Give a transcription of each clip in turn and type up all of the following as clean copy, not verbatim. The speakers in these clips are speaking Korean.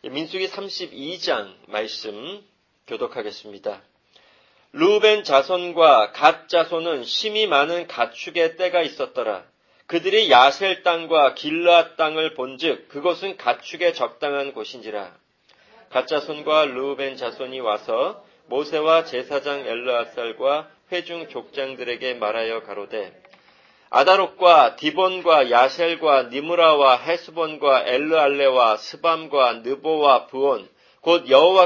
민수기 32장 말씀 교독하겠습니다. 르우벤 자손과 갓 자손은 심이 많은 가축의 떼가 있었더라. 그들이 야셀 땅과 길르앗 땅을 본즉 그곳은 가축에 적당한 곳인지라. 갓 자손과 르우벤 자손이 와서 모세와 제사장 엘르아살과 회중 족장들에게 말하여 가로되 아다롯과 디본과 야셀과 니므라와 헤스본과 엘르알레와 스밤과 느보와 브온 곧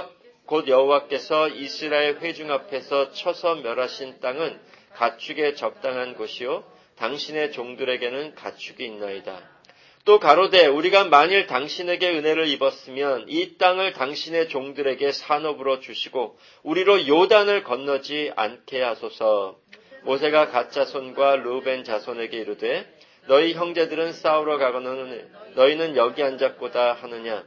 여호와께서 이스라엘 회중 앞에서 쳐서 멸하신 땅은 가축에 적당한 곳이요 당신의 종들에게는 가축이 있나이다. 또 가로되 우리가 만일 당신에게 은혜를 입었으면 이 땅을 당신의 종들에게 산업으로 주시고 우리로 요단을 건너지 않게 하소서. 모세가 갓 자손과 르우벤 자손에게 이르되 너희 형제들은 싸우러 가거늘 너희는 여기 앉았고다 하느냐.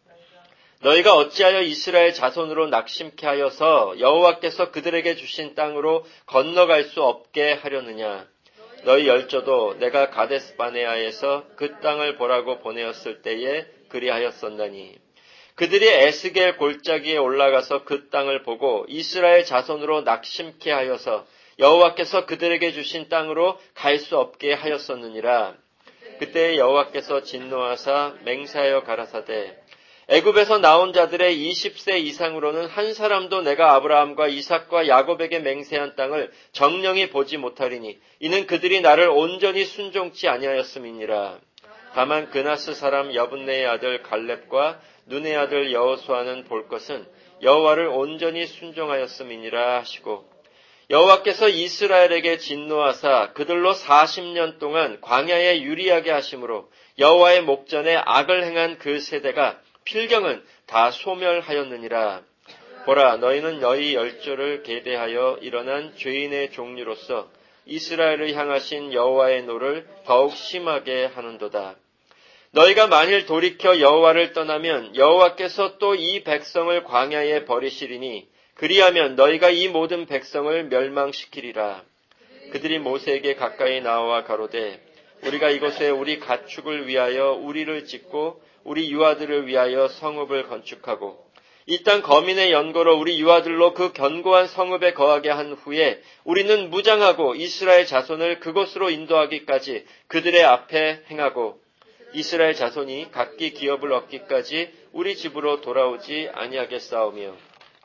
너희가 어찌하여 이스라엘 자손으로 낙심케 하여서 여호와께서 그들에게 주신 땅으로 건너갈 수 없게 하려느냐. 너희 열조도 내가 가데스 바네아에서 그 땅을 보라고 보내었을 때에 그리하였었나니 그들이 에스겔 골짜기에 올라가서 그 땅을 보고 이스라엘 자손으로 낙심케 하여서 여호와께서 그들에게 주신 땅으로 갈 수 없게 하였었느니라. 그때 여호와께서 진노하사 맹세하여 가라사대 애굽에서 나온 자들의 20세 이상으로는 한 사람도 내가 아브라함과 이삭과 야곱에게 맹세한 땅을 정령이 보지 못하리니 이는 그들이 나를 온전히 순종치 아니하였음이니라. 다만 그나스 사람 여분네의 아들 갈렙과 눈의 아들 여호수아는 볼 것은 여호와를 온전히 순종하였음이니라 하시고 여호와께서 이스라엘에게 진노하사 그들로 40년 동안 광야에 유리하게 하심으로 여호와의 목전에 악을 행한 그 세대가 필경은 다 소멸하였느니라. 보라 너희는 너희 열조를 계대하여 일어난 죄인의 종류로서 이스라엘을 향하신 여호와의 노를 더욱 심하게 하는도다. 너희가 만일 돌이켜 여호와를 떠나면 여호와께서 또 이 백성을 광야에 버리시리니 그리하면 너희가 이 모든 백성을 멸망시키리라. 그들이 모세에게 가까이 나와 가로되 우리가 이곳에 우리 가축을 위하여 우리를 짓고 우리 유아들을 위하여 성읍을 건축하고 이 땅 거민의 연고로 우리 유아들로 그 견고한 성읍에 거하게 한 후에 우리는 무장하고 이스라엘 자손을 그곳으로 인도하기까지 그들의 앞에 행하고 이스라엘 자손이 각기 기업을 얻기까지 우리 집으로 돌아오지 아니하겠사오며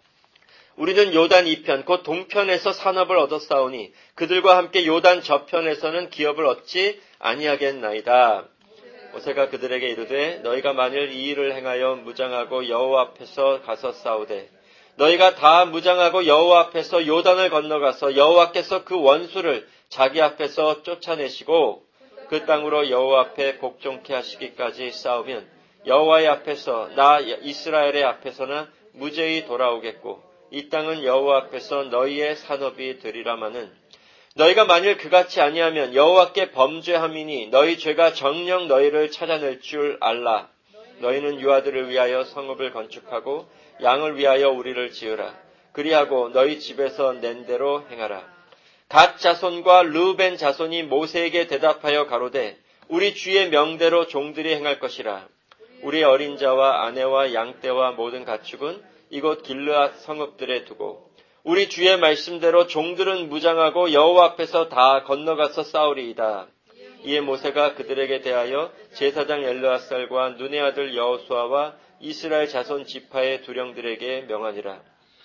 우리는 요단 이편 곧 동편에서 산업을 얻었사오니 그들과 함께 요단 저편에서는 기업을 얻지 아니하겠나이다. 모세가 그들에게 이르되 너희가 만일 이 일을 행하여 무장하고 여호와 앞에서 가서 싸우되 너희가 다 무장하고 여호와 앞에서 요단을 건너가서 여호와께서 그 원수를 자기 앞에서 쫓아내시고 그 땅으로 여호와 앞에 복종케 하시기까지 싸우면 여호와의 앞에서 나 이스라엘의 앞에서는 무죄히 돌아오겠고 이 땅은 여호와 앞에서 너희의 산업이 되리라마는 너희가 만일 그같이 아니하면 여호와께 범죄함이니 너희 죄가 정녕 너희를 찾아낼 줄 알라. 너희는 유아들을 위하여 성읍을 건축하고 양을 위하여 우리를 지으라. 그리하고 너희 집에서 낸 대로 행하라. 갓 자손과 르우벤 자손이 모세에게 대답하여 가로되 우리 주의 명대로 종들이 행할 것이라. 우리의 어린 자와 아내와 양떼와 모든 가축은 이곳 길르앗 성읍들에 두고 우리 주의 말씀대로 종들은 무장하고 여호와 앞에서 다 건너가서 싸우리이다. 이에 모세가 그들에게 대하여 제사장 엘르아살과 눈의 아들 여호수아와 이스라엘 자손 지파의 두령들에게 명하니라.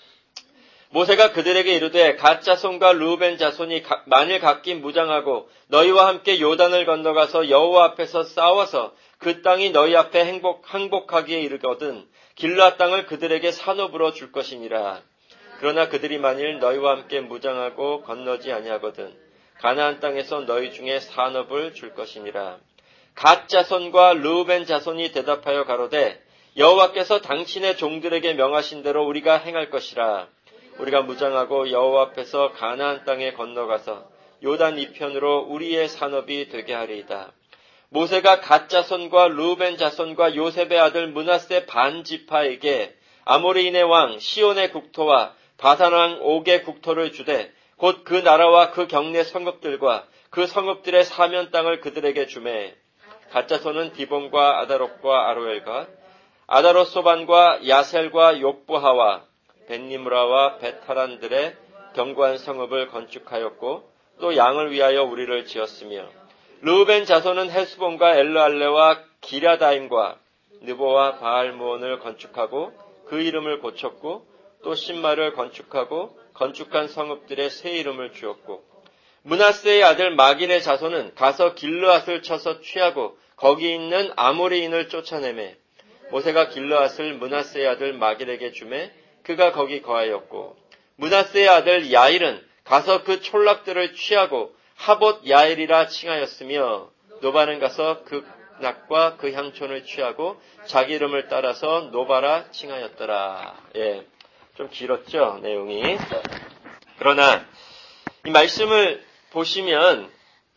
모세가 그들에게 이르되 갓 자손과 르우벤 자손이 만일 각기 무장하고 너희와 함께 요단을 건너가서 여호와 앞에서 싸워서 그 땅이 너희 앞에 항복하기에 이르거든 길르앗 땅을 그들에게 산업으로 줄 것이니라. 그러나 그들이 만일 너희와 함께 무장하고 건너지 아니하거든 가나안 땅에서 너희 중에 산업을 줄 것이니라. 갓 자손과 르우벤 자손이 대답하여 가로되 여호와께서 당신의 종들에게 명하신 대로 우리가 행할 것이라. 우리가 무장하고 여호와 앞에서 가나안 땅에 건너가서 요단 이편으로 우리의 산업이 되게 하리이다. 모세가 갓 자손과 르우벤 자손과 요셉의 아들 므낫세 반 지파에게 아모리인의 왕 시온의 국토와 바산 왕 옥의 국토를 주되 곧 그 나라와 그 경내 성읍들과 그 성읍들의 사면 땅을 그들에게 주매 갓 자손은 디본과 아다롯과 아로엘과 아다롯소반과 야셀과 욕부하와 벳니므라와 벳하란들의 견고한 성읍을 건축하였고 또 양을 위하여 우리를 지었으며 르우벤 자손은 헤스본과 엘르알레와 기랴다임과 느보와 바알무온을 건축하고 그 이름을 고쳤고 또 신마를 건축하고 건축한 성읍들의 새 이름을 주었고 므낫세의 아들 마길의 자손은 가서 길르앗을 쳐서 취하고 거기 있는 아모리인을 쫓아내매 모세가 길르앗을 므낫세의 아들 마길에게 주매 그가 거기 거하였고 므낫세의 아들 야일은 가서 그 촌락들을 취하고 하봇 야일이라 칭하였으며 노바는 가서 그 낙과 그 향촌을 취하고 자기 이름을 따라서 노바라 칭하였더라. 예, 좀 길었죠, 내용이. 그러나 이 말씀을 보시면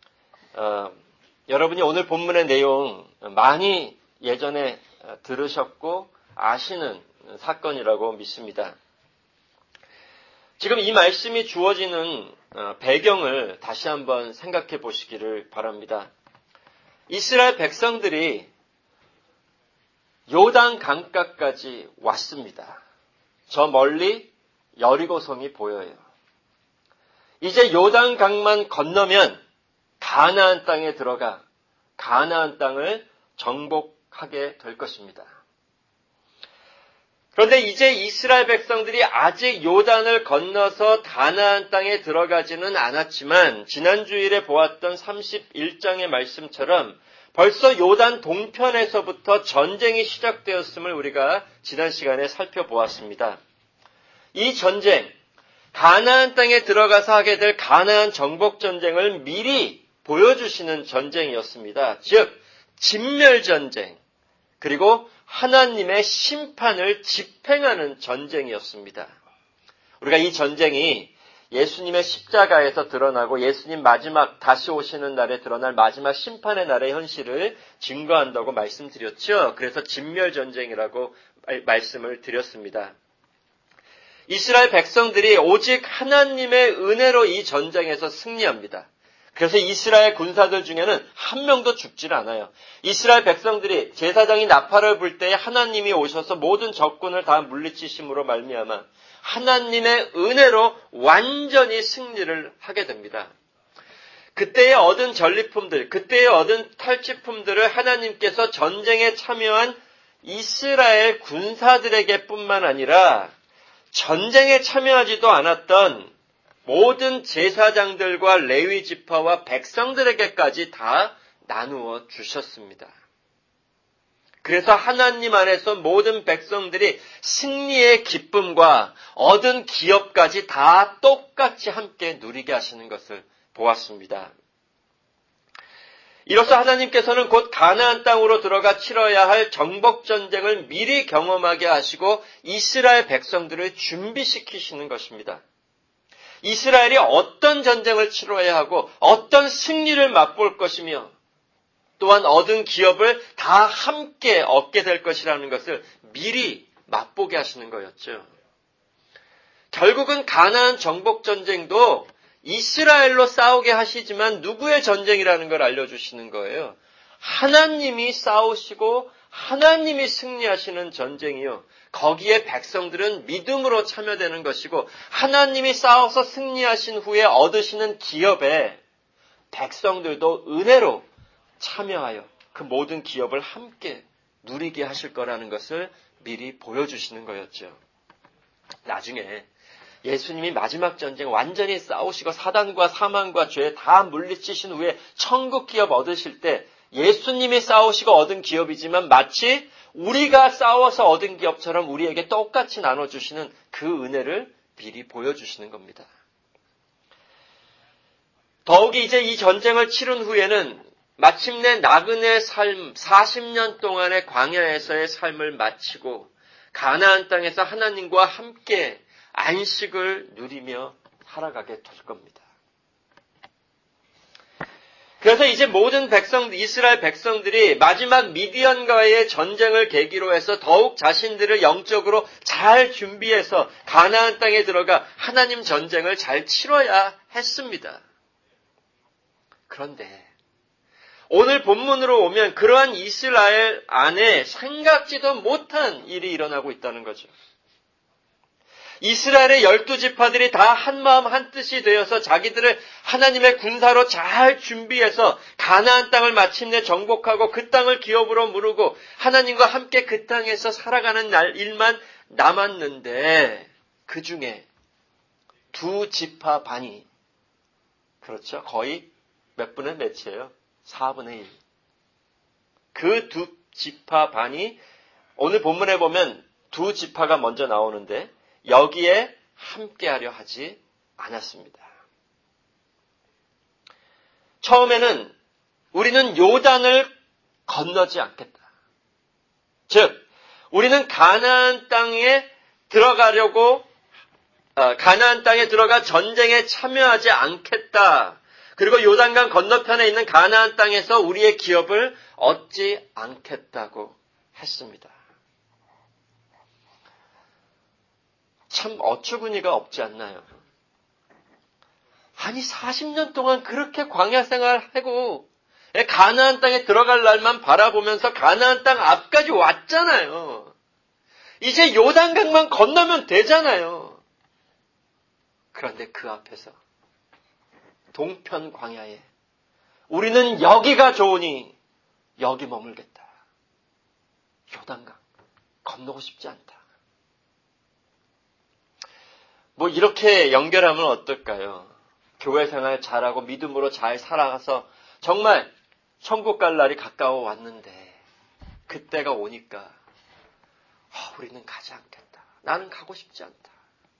여러분이 오늘 본문의 내용 많이 예전에 들으셨고 아시는 사건이라고 믿습니다. 지금 이 말씀이 주어지는 배경을 다시 한번 생각해 보시기를 바랍니다. 이스라엘 백성들이 요단 강가까지 왔습니다. 저 멀리 여리고성이 보여요. 이제 요단 강만 건너면 가나안 땅에 들어가 가나안 땅을 정복하게 될 것입니다. 그런데 이제 이스라엘 백성들이 아직 요단을 건너서 가나안 땅에 들어가지는 않았지만 지난 주일에 보았던 31장의 말씀처럼 벌써 요단 동편에서부터 전쟁이 시작되었음을 우리가 지난 시간에 살펴보았습니다. 이 전쟁, 가나안 땅에 들어가서 하게 될 가나안 정복 전쟁을 미리 보여주시는 전쟁이었습니다. 즉 진멸전쟁, 그리고 하나님의 심판을 집행하는 전쟁이었습니다. 우리가 이 전쟁이 예수님의 십자가에서 드러나고 예수님 마지막 다시 오시는 날에 드러날 마지막 심판의 날의 현실을 증거한다고 말씀드렸죠. 그래서 진멸전쟁이라고 말씀을 드렸습니다. 이스라엘 백성들이 오직 하나님의 은혜로 이 전쟁에서 승리합니다. 그래서 이스라엘 군사들 중에는 한 명도 죽질 않아요. 이스라엘 백성들이 제사장이 나팔을 불 때에 하나님이 오셔서 모든 적군을 다 물리치심으로 말미암아 하나님의 은혜로 완전히 승리를 하게 됩니다. 그때에 얻은 전리품들, 그때에 얻은 탈취품들을 하나님께서 전쟁에 참여한 이스라엘 군사들에게 뿐만 아니라 전쟁에 참여하지도 않았던 모든 제사장들과 레위 지파와 백성들에게까지 다 나누어 주셨습니다. 그래서 하나님 안에서 모든 백성들이 승리의 기쁨과 얻은 기업까지 다 똑같이 함께 누리게 하시는 것을 보았습니다. 이로써 하나님께서는 곧 가나안 땅으로 들어가 치러야 할 정복 전쟁을 미리 경험하게 하시고 이스라엘 백성들을 준비시키시는 것입니다. 이스라엘이 어떤 전쟁을 치러야 하고 어떤 승리를 맛볼 것이며 또한 얻은 기업을 다 함께 얻게 될 것이라는 것을 미리 맛보게 하시는 거였죠. 결국은 가나안 정복 전쟁도 이스라엘로 싸우게 하시지만 누구의 전쟁이라는 걸 알려주시는 거예요. 하나님이 싸우시고 하나님이 승리하시는 전쟁이요. 거기에 백성들은 믿음으로 참여되는 것이고 하나님이 싸워서 승리하신 후에 얻으시는 기업에 백성들도 은혜로 참여하여 그 모든 기업을 함께 누리게 하실 거라는 것을 미리 보여주시는 거였죠. 나중에 예수님이 마지막 전쟁 완전히 싸우시고 사단과 사망과 죄 다 물리치신 후에 천국 기업 얻으실 때 예수님이 싸우시고 얻은 기업이지만 마치 우리가 싸워서 얻은 기업처럼 우리에게 똑같이 나눠주시는 그 은혜를 미리 보여주시는 겁니다. 더욱이 이제 이 전쟁을 치른 후에는 마침내 나그네 삶 40년 동안의 광야에서의 삶을 마치고 가나안 땅에서 하나님과 함께 안식을 누리며 살아가게 될 겁니다. 그래서 이제 모든 이스라엘 백성들이 마지막 미디안과의 전쟁을 계기로 해서 더욱 자신들을 영적으로 잘 준비해서 가나안 땅에 들어가 하나님 전쟁을 잘 치러야 했습니다. 그런데 오늘 본문으로 오면 그러한 이스라엘 안에 생각지도 못한 일이 일어나고 있다는 거죠. 이스라엘의 12지파들이 다 한마음 한뜻이 되어서 자기들을 하나님의 군사로 잘 준비해서 가나안 땅을 마침내 정복하고 그 땅을 기업으로 무르고 하나님과 함께 그 땅에서 살아가는 일만 남았는데 그 중에 2지파 반이, 그렇죠, 거의 몇 분의 몇이에요? 4분의 1. 그 2지파 반이 오늘 본문에 보면 2지파가 먼저 나오는데 여기에 함께하려 하지 않았습니다. 처음에는 우리는 요단을 건너지 않겠다. 즉, 우리는 가나안 땅에 들어가 전쟁에 참여하지 않겠다. 그리고 요단강 건너편에 있는 가나안 땅에서 우리의 기업을 얻지 않겠다고 했습니다. 참 어처구니가 없지 않나요? 아니 40년 동안 그렇게 광야 생활하고 가나안 땅에 들어갈 날만 바라보면서 가나안 땅 앞까지 왔잖아요. 이제 요단강만 건너면 되잖아요. 그런데 그 앞에서 동편 광야에 우리는 여기가 좋으니 여기 머물겠다. 요단강 건너고 싶지 않다. 뭐 이렇게 연결하면 어떨까요? 교회 생활 잘하고 믿음으로 잘 살아가서 정말 천국 갈 날이 가까워 왔는데 그때가 오니까 우리는 가지 않겠다. 나는 가고 싶지 않다.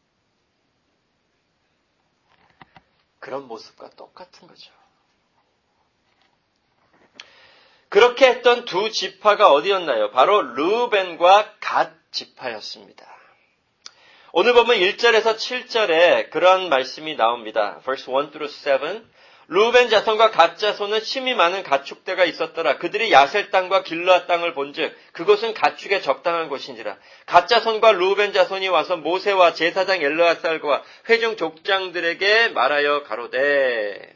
그런 모습과 똑같은 거죠. 그렇게 했던 2지파가 어디였나요? 바로 르우벤과 갓 지파였습니다. 오늘 보면 1절에서 7절에 그러한 말씀이 나옵니다. verse 1 through 7. 르우벤 자손과 갓 자손은 심히 많은 가축대가 있었더라. 그들이 야셀 땅과 길르앗 땅을 본즉 그곳은 가축에 적당한 곳인지라. 갓 자손과 르우벤 자손이 와서 모세와 제사장 엘르아살과 회중 족장들에게 말하여 가로되.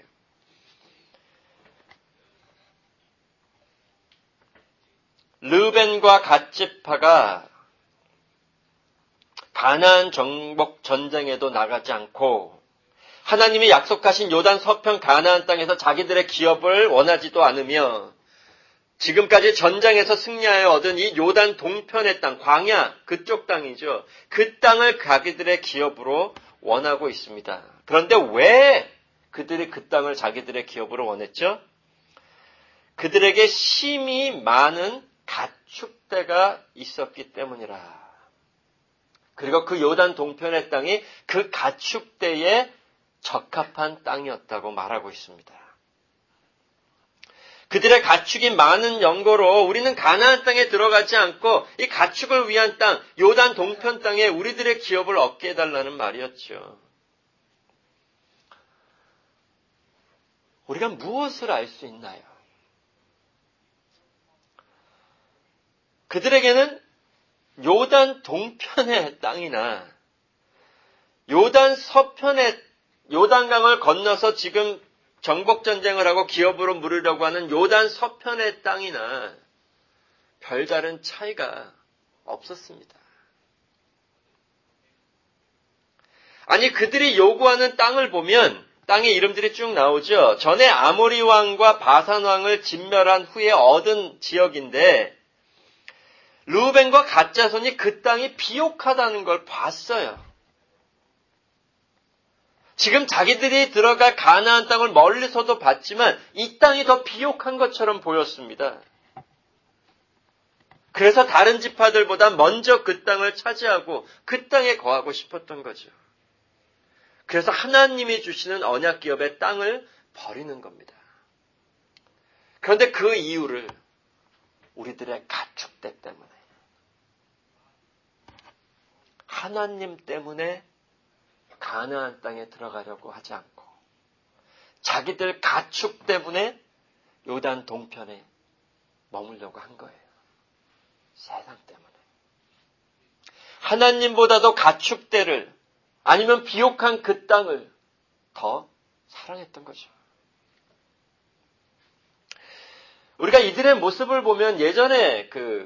르우벤과 갓 지파가 가나안 정복 전쟁에도 나가지 않고 하나님이 약속하신 요단 서편 가나안 땅에서 자기들의 기업을 원하지도 않으며 지금까지 전쟁에서 승리하여 얻은 이 요단 동편의 땅, 광야 그쪽 땅이죠. 그 땅을 자기들의 기업으로 원하고 있습니다. 그런데 왜 그들이 그 땅을 자기들의 기업으로 원했죠? 그들에게 심히 많은 가축대가 있었기 때문이라. 그리고 그 요단 동편의 땅이 그 가축대에 적합한 땅이었다고 말하고 있습니다. 그들의 가축이 많은 연고로 우리는 가나안 땅에 들어가지 않고 이 가축을 위한 땅, 요단 동편 땅에 우리들의 기업을 얻게 해달라는 말이었죠. 우리가 무엇을 알 수 있나요? 그들에게는 요단 동편의 땅이나 요단 서편의 요단강을 건너서 지금 정복전쟁을 하고 기업으로 무르려고 하는 요단 서편의 땅이나 별다른 차이가 없었습니다. 아니 그들이 요구하는 땅을 보면 땅의 이름들이 쭉 나오죠. 전에 아모리 왕과 바산 왕을 진멸한 후에 얻은 지역인데 르우벤과 갓 자손이 그 땅이 비옥하다는 걸 봤어요. 지금 자기들이 들어갈 가나안 땅을 멀리서도 봤지만 이 땅이 더 비옥한 것처럼 보였습니다. 그래서 다른 지파들보다 먼저 그 땅을 차지하고 그 땅에 거하고 싶었던 거죠. 그래서 하나님이 주시는 언약 기업의 땅을 버리는 겁니다. 그런데 그 이유를 우리들의 가축대 때문에, 하나님 때문에 가나안 땅에 들어가려고 하지 않고 자기들 가축 때문에 요단 동편에 머물려고 한 거예요. 세상 때문에. 하나님보다도 가축대를 아니면 비옥한 그 땅을 더 사랑했던 거죠. 우리가 이들의 모습을 보면 예전에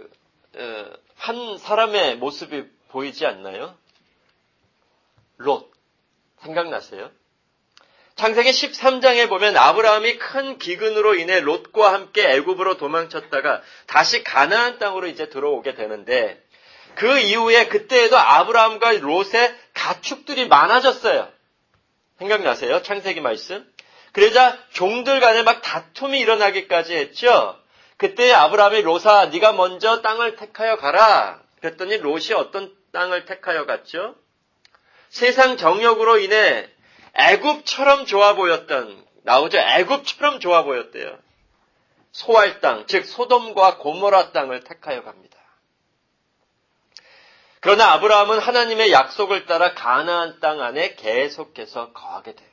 한 사람의 모습이 보이지 않나요? 롯. 생각나세요? 창세기 13장에 보면 아브라함이 큰 기근으로 인해 롯과 함께 애굽으로 도망쳤다가 다시 가나안 땅으로 이제 들어오게 되는데 그 이후에 그때에도 아브라함과 롯의 가축들이 많아졌어요. 생각나세요? 창세기 말씀. 그러자 종들 간에 막 다툼이 일어나기까지 했죠. 그때 아브라함이 롯아 네가 먼저 땅을 택하여 가라. 그랬더니 롯이 어떤 땅을 택하여 갔죠? 세상 정욕으로 인해 애굽처럼 좋아 보였던, 나오죠? 애굽처럼 좋아 보였대요. 소알 땅, 즉 소돔과 고모라 땅을 택하여 갑니다. 그러나 아브라함은 하나님의 약속을 따라 가나안 땅 안에 계속해서 거하게 돼요.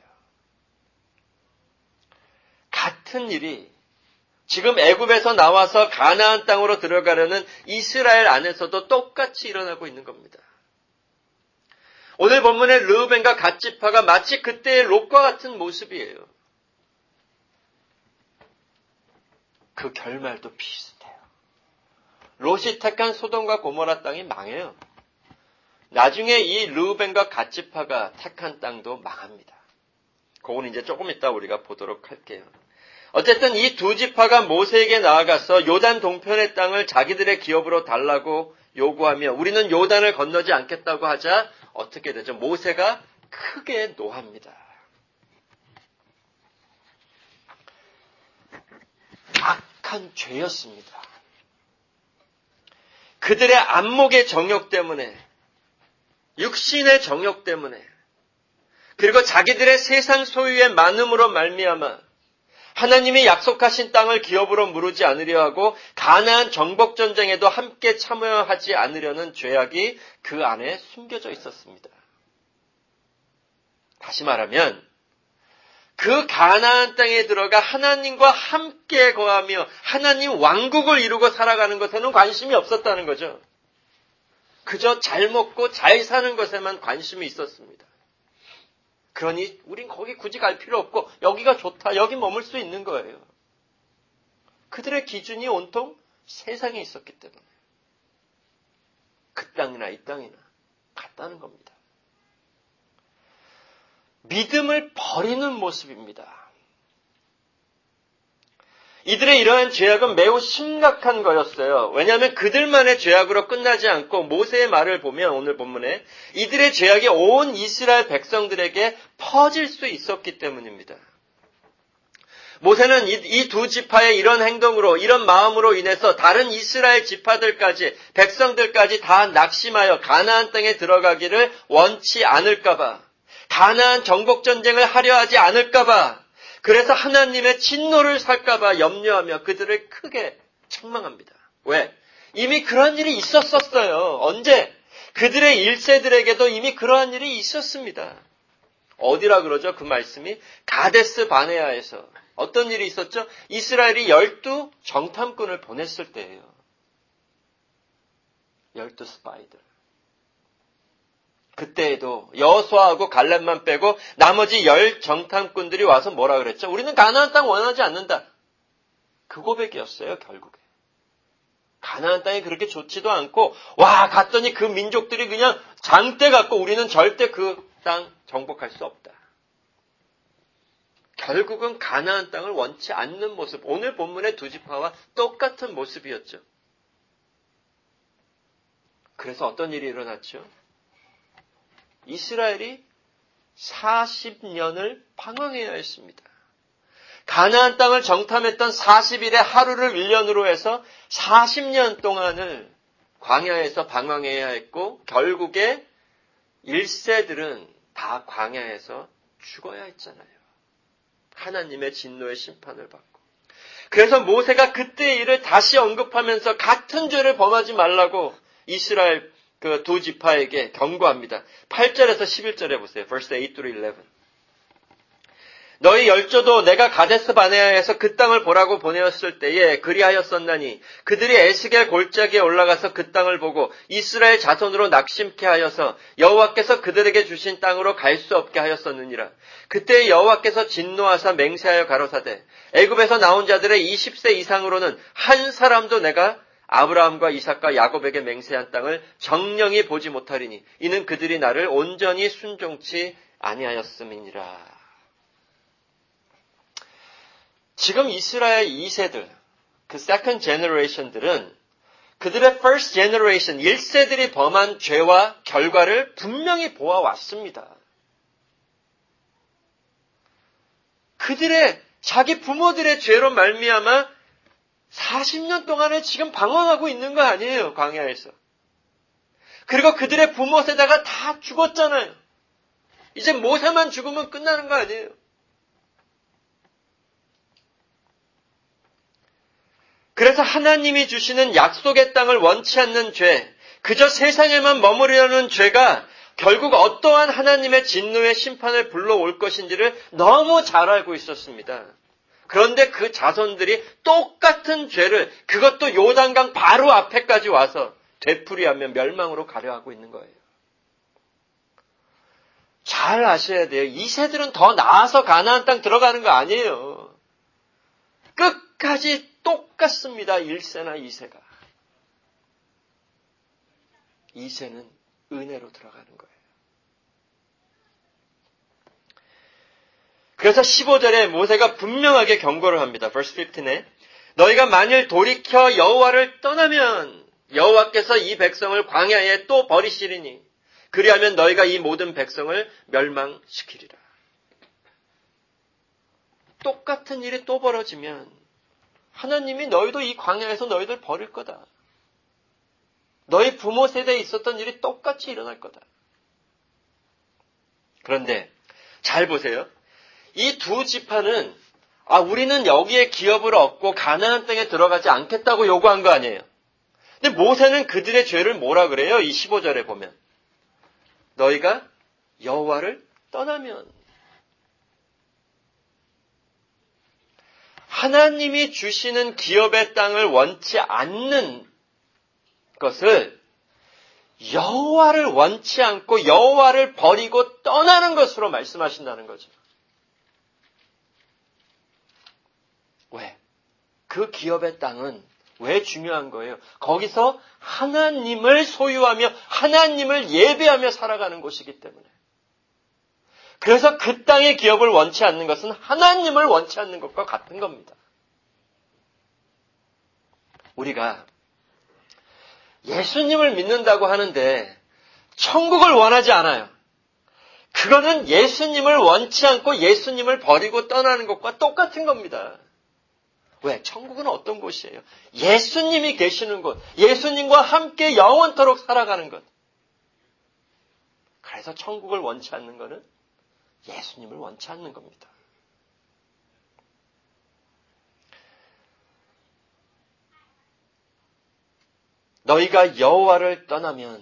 같은 일이 지금 애굽에서 나와서 가나안 땅으로 들어가려는 이스라엘 안에서도 똑같이 일어나고 있는 겁니다. 오늘 본문의 르우벤과 갓지파가 마치 그때의 롯과 같은 모습이에요. 그 결말도 비슷해요. 롯이 택한 소돔과 고모라 땅이 망해요. 나중에 이 르우벤과 갓지파가 택한 땅도 망합니다. 그건 이제 조금 이따 우리가 보도록 할게요. 어쨌든 이 두 지파가 모세에게 나아가서 요단 동편의 땅을 자기들의 기업으로 달라고 요구하며 우리는 요단을 건너지 않겠다고 하자 어떻게 되죠? 모세가 크게 노합니다. 악한 죄였습니다. 그들의 안목의 정욕 때문에, 육신의 정욕 때문에, 그리고 자기들의 세상 소유의 많음으로 말미암아 하나님이 약속하신 땅을 기업으로 무르지 않으려 하고 가나안 정복 전쟁에도 함께 참여하지 않으려는 죄악이 그 안에 숨겨져 있었습니다. 다시 말하면 그 가나안 땅에 들어가 하나님과 함께 거하며 하나님 왕국을 이루고 살아가는 것에는 관심이 없었다는 거죠. 그저 잘 먹고 잘 사는 것에만 관심이 있었습니다. 그러니 우린 거기 굳이 갈 필요 없고 여기가 좋다. 여기 머물 수 있는 거예요. 그들의 기준이 온통 세상에 있었기 때문에 그 땅이나 이 땅이나 같다는 겁니다. 믿음을 버리는 모습입니다. 이들의 이러한 죄악은 매우 심각한 거였어요. 왜냐하면 그들만의 죄악으로 끝나지 않고 모세의 말을 보면 오늘 본문에 이들의 죄악이 온 이스라엘 백성들에게 퍼질 수 있었기 때문입니다. 모세는 이 두 지파의 이런 행동으로 이런 마음으로 인해서 다른 이스라엘 지파들까지 백성들까지 다 낙심하여 가나안 땅에 들어가기를 원치 않을까 봐 가나안 정복 전쟁을 하려 하지 않을까 봐 그래서 하나님의 진노를 살까 봐 염려하며 그들을 크게 책망합니다. 왜? 이미 그런 일이 있었었어요. 언제? 그들의 1세들에게도 이미 그러한 일이 있었습니다. 어디라 그러죠? 그 말씀이 가데스 바네아에서 어떤 일이 있었죠? 이스라엘이 12 정탐꾼을 보냈을 때예요. 12 스파이들. 그때에도 여호수아하고 갈렙만 빼고 나머지 10 정탐꾼들이 와서 뭐라 그랬죠? 우리는 가나안 땅 원하지 않는다. 그 고백이었어요, 결국에. 가나안 땅이 그렇게 좋지도 않고 와 갔더니 그 민족들이 그냥 장대 갖고 우리는 절대 그 땅 정복할 수 없다. 결국은 가나안 땅을 원치 않는 모습, 오늘 본문의 두 지파와 똑같은 모습이었죠. 그래서 어떤 일이 일어났죠? 이스라엘이 40년을 방황해야 했습니다. 가나안 땅을 정탐했던 40일의 하루를 1년으로 해서 40년 동안을 광야에서 방황해야 했고 결국에 1세들은 다 광야에서 죽어야 했잖아요. 하나님의 진노의 심판을 받고. 그래서 모세가 그때의 일을 다시 언급하면서 같은 죄를 범하지 말라고 이스라엘 그 두 지파에게 경고합니다. 8절에서 11절에 보세요. verse 8 through 11. 너희 열조도 내가 가데스 바네아에서 그 땅을 보라고 보내었을 때에 그리하였었나니 그들이 에스겔 골짜기에 올라가서 그 땅을 보고 이스라엘 자손으로 낙심케 하여서 여호와께서 그들에게 주신 땅으로 갈 수 없게 하였었느니라. 그때 여호와께서 진노하사 맹세하여 가로사대 애굽에서 나온 자들의 20세 이상으로는 한 사람도 내가 아브라함과 이삭과 야곱에게 맹세한 땅을 정령이 보지 못하리니 이는 그들이 나를 온전히 순종치 아니하였음이니라. 지금 이스라엘 2세들, 그 second generation들은 그들의 first generation, 1세들이 범한 죄와 결과를 분명히 보아왔습니다. 그들의 자기 부모들의 죄로 말미암아 40년 동안에 지금 방황하고 있는 거 아니에요, 광야에서. 그리고 그들의 부모 세대가 다 죽었잖아요. 이제 모세만 죽으면 끝나는 거 아니에요. 그래서 하나님이 주시는 약속의 땅을 원치 않는 죄, 그저 세상에만 머무르려는 죄가 결국 어떠한 하나님의 진노의 심판을 불러올 것인지를 너무 잘 알고 있었습니다. 그런데 그 자손들이 똑같은 죄를, 그것도 요단강 바로 앞에까지 와서 되풀이하며 멸망으로 가려하고 있는 거예요. 잘 아셔야 돼요. 이 세들은 더 나아서 가나안 땅 들어가는 거 아니에요. 끝까지 똑같습니다. 1세나 2세가. 2세는 은혜로 들어가는 거예요. 그래서 15절에 모세가 분명하게 경고를 합니다. verse 15에 너희가 만일 돌이켜 여호와를 떠나면 여호와께서 이 백성을 광야에 또 버리시리니 그리하면 너희가 이 모든 백성을 멸망시키리라. 똑같은 일이 또 벌어지면 하나님이 너희도 이 광야에서 너희들 버릴 거다. 너희 부모 세대에 있었던 일이 똑같이 일어날 거다. 그런데 잘 보세요. 이 두 지파는 우리는 여기에 기업을 얻고 가나안 땅에 들어가지 않겠다고 요구한 거 아니에요. 근데 모세는 그들의 죄를 뭐라 그래요? 이 15절에 보면 너희가 여호와를 떠나면 하나님이 주시는 기업의 땅을 원치 않는 것을 여호와를 원치 않고 여호와를 버리고 떠나는 것으로 말씀하신다는 거죠. 왜? 그 기업의 땅은 왜 중요한 거예요? 거기서 하나님을 소유하며 하나님을 예배하며 살아가는 곳이기 때문에. 그래서 그 땅의 기업을 원치 않는 것은 하나님을 원치 않는 것과 같은 겁니다. 우리가 예수님을 믿는다고 하는데 천국을 원하지 않아요. 그거는 예수님을 원치 않고 예수님을 버리고 떠나는 것과 똑같은 겁니다. 왜? 천국은 어떤 곳이에요? 예수님이 계시는 곳, 예수님과 함께 영원토록 살아가는 것. 그래서 천국을 원치 않는 것은 예수님을 원치 않는 겁니다. 너희가 여호와를 떠나면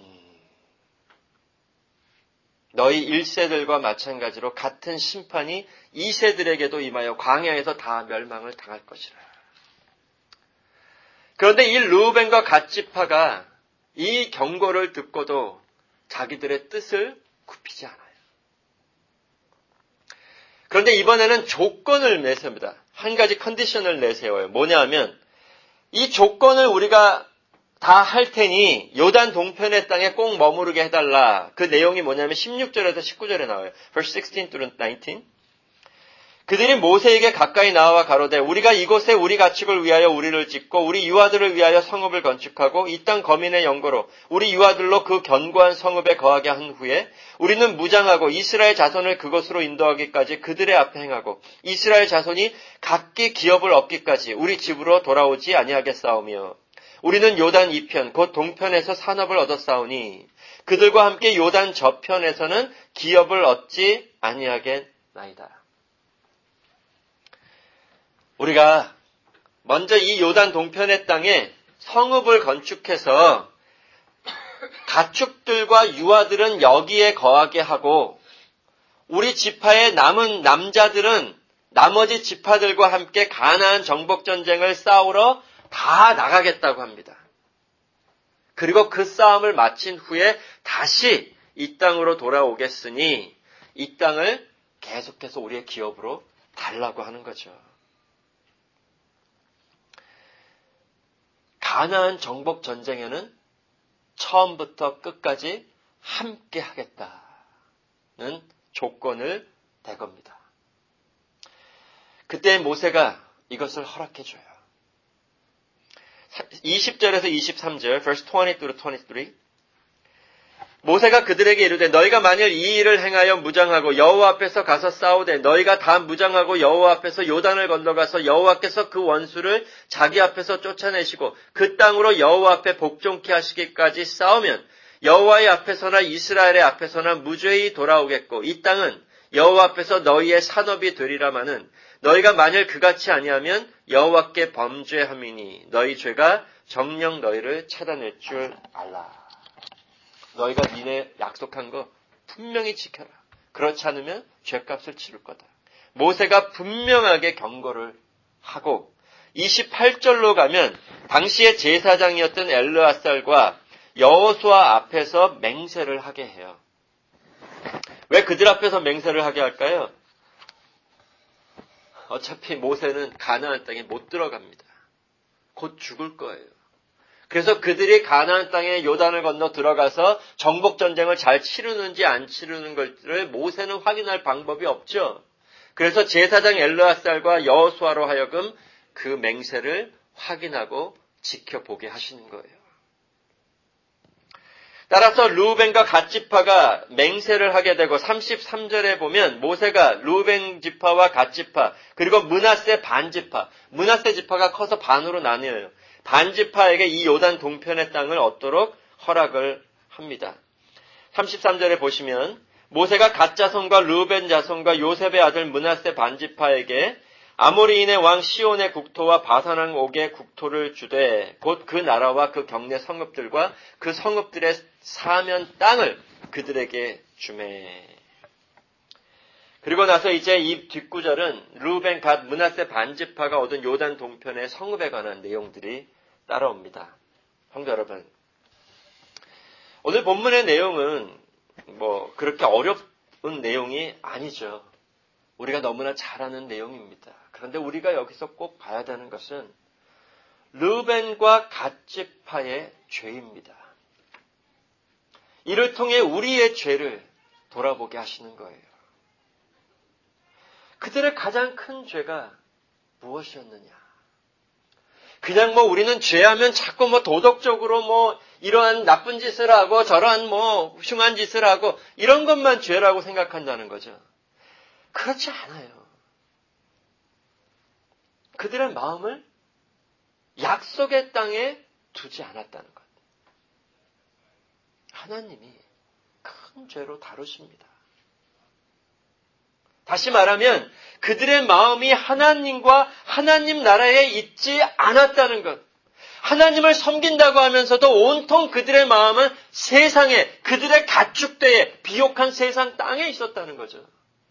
너희 1세들과 마찬가지로 같은 심판이 2세들에게도 임하여 광야에서 다 멸망을 당할 것이라. 그런데 이 르우벤과 갓 지파가 이 경고를 듣고도 자기들의 뜻을 굽히지 않아요. 그런데 이번에는 조건을 내세웁니다. 한 가지 컨디션을 내세워요. 뭐냐 하면 이 조건을 우리가 다 할 테니 요단 동편의 땅에 꼭 머무르게 해달라. 그 내용이 뭐냐면 16절에서 19절에 나와요. verse 16 through 19. 그들이 모세에게 가까이 나와 가로되 우리가 이곳에 우리 가축을 위하여 우리를 짓고 우리 유아들을 위하여 성읍을 건축하고 이 땅 거민의 영거로 우리 유아들로 그 견고한 성읍에 거하게 한 후에 우리는 무장하고 이스라엘 자손을 그곳으로 인도하기까지 그들의 앞에 행하고 이스라엘 자손이 각기 기업을 얻기까지 우리 집으로 돌아오지 아니하겠사오며 우리는 요단 이편 곧 동편에서 산업을 얻었사오니 그들과 함께 요단 저편에서는 기업을 얻지 아니하겠나이다. 우리가 먼저 이 요단 동편의 땅에 성읍을 건축해서 가축들과 유아들은 여기에 거하게 하고 우리 지파의 남은 남자들은 나머지 지파들과 함께 가나안 정복 전쟁을 싸우러 다 나가겠다고 합니다. 그리고 그 싸움을 마친 후에 다시 이 땅으로 돌아오겠으니 이 땅을 계속해서 우리의 기업으로 달라고 하는 거죠. 가나안 정복 전쟁에는 처음부터 끝까지 함께 하겠다는 조건을 댄 겁니다. 그때 모세가 이것을 허락해 줘요. 20절에서 23절, verse 20-23. 모세가 그들에게 이르되 너희가 만일 이 일을 행하여 무장하고 여호와 앞에서 가서 싸우되 너희가 다 무장하고 여호와 앞에서 요단을 건너가서 여호와께서 그 원수를 자기 앞에서 쫓아내시고 그 땅으로 여호와 앞에 복종케 하시기까지 싸우면 여호와의 앞에서나 이스라엘의 앞에서나 무죄히 돌아오겠고 이 땅은 여호와 앞에서 너희의 산업이 되리라마는 너희가 만일 그같이 아니하면 여호와께 범죄함이니 너희 죄가 정녕 너희를 찾아낼 줄 알라. 너희가 니네 약속한 거 분명히 지켜라. 그렇지 않으면 죄값을 치를 거다. 모세가 분명하게 경고를 하고 28절로 가면 당시의 제사장이었던 엘르아살과 여호수아 앞에서 맹세를 하게 해요. 왜 그들 앞에서 맹세를 하게 할까요? 어차피 모세는 가나안 땅에 못 들어갑니다. 곧 죽을 거예요. 그래서 그들이 가나안 땅에 요단을 건너 들어가서 정복 전쟁을 잘 치르는지 안 치르는 것을 모세는 확인할 방법이 없죠. 그래서 제사장 엘르아살과 여호수아로 하여금 그 맹세를 확인하고 지켜보게 하시는 거예요. 따라서 르우벤과 갓 지파가 맹세를 하게 되고 33절에 보면 모세가 르우벤 지파와 갓 지파 그리고 므낫세 반 지파, 므낫세 지파가 커서 반으로 나뉘어요. 반 지파에게 이 요단 동편의 땅을 얻도록 허락을 합니다. 33절에 보시면 모세가 갓 자손과 르우벤 자손과 요셉의 아들 므낫세 반 지파에게 아모리인의 왕 시온의 국토와 바산왕 옥의 국토를 주되 곧 그 나라와 그 경내 성읍들과 그 성읍들의 사면 땅을 그들에게 주매. 그리고 나서 이제 이 뒷구절은 르우벤 갓 므낫세 반지파가 얻은 요단 동편의 성읍에 관한 내용들이 따라옵니다. 성도 여러분, 오늘 본문의 내용은 그렇게 어려운 내용이 아니죠. 우리가 너무나 잘 아는 내용입니다. 그런데 우리가 여기서 꼭 봐야 되는 것은 르우벤과 갓 지파의 죄입니다. 이를 통해 우리의 죄를 돌아보게 하시는 거예요. 그들의 가장 큰 죄가 무엇이었느냐? 그냥 우리는 죄하면 자꾸 도덕적으로 이러한 나쁜 짓을 하고 저러한 흉한 짓을 하고 이런 것만 죄라고 생각한다는 거죠. 그렇지 않아요. 그들의 마음을 약속의 땅에 두지 않았다는 것. 하나님이 큰 죄로 다루십니다. 다시 말하면 그들의 마음이 하나님과 하나님 나라에 있지 않았다는 것. 하나님을 섬긴다고 하면서도 온통 그들의 마음은 세상에, 그들의 가축대에, 비옥한 세상 땅에 있었다는 거죠.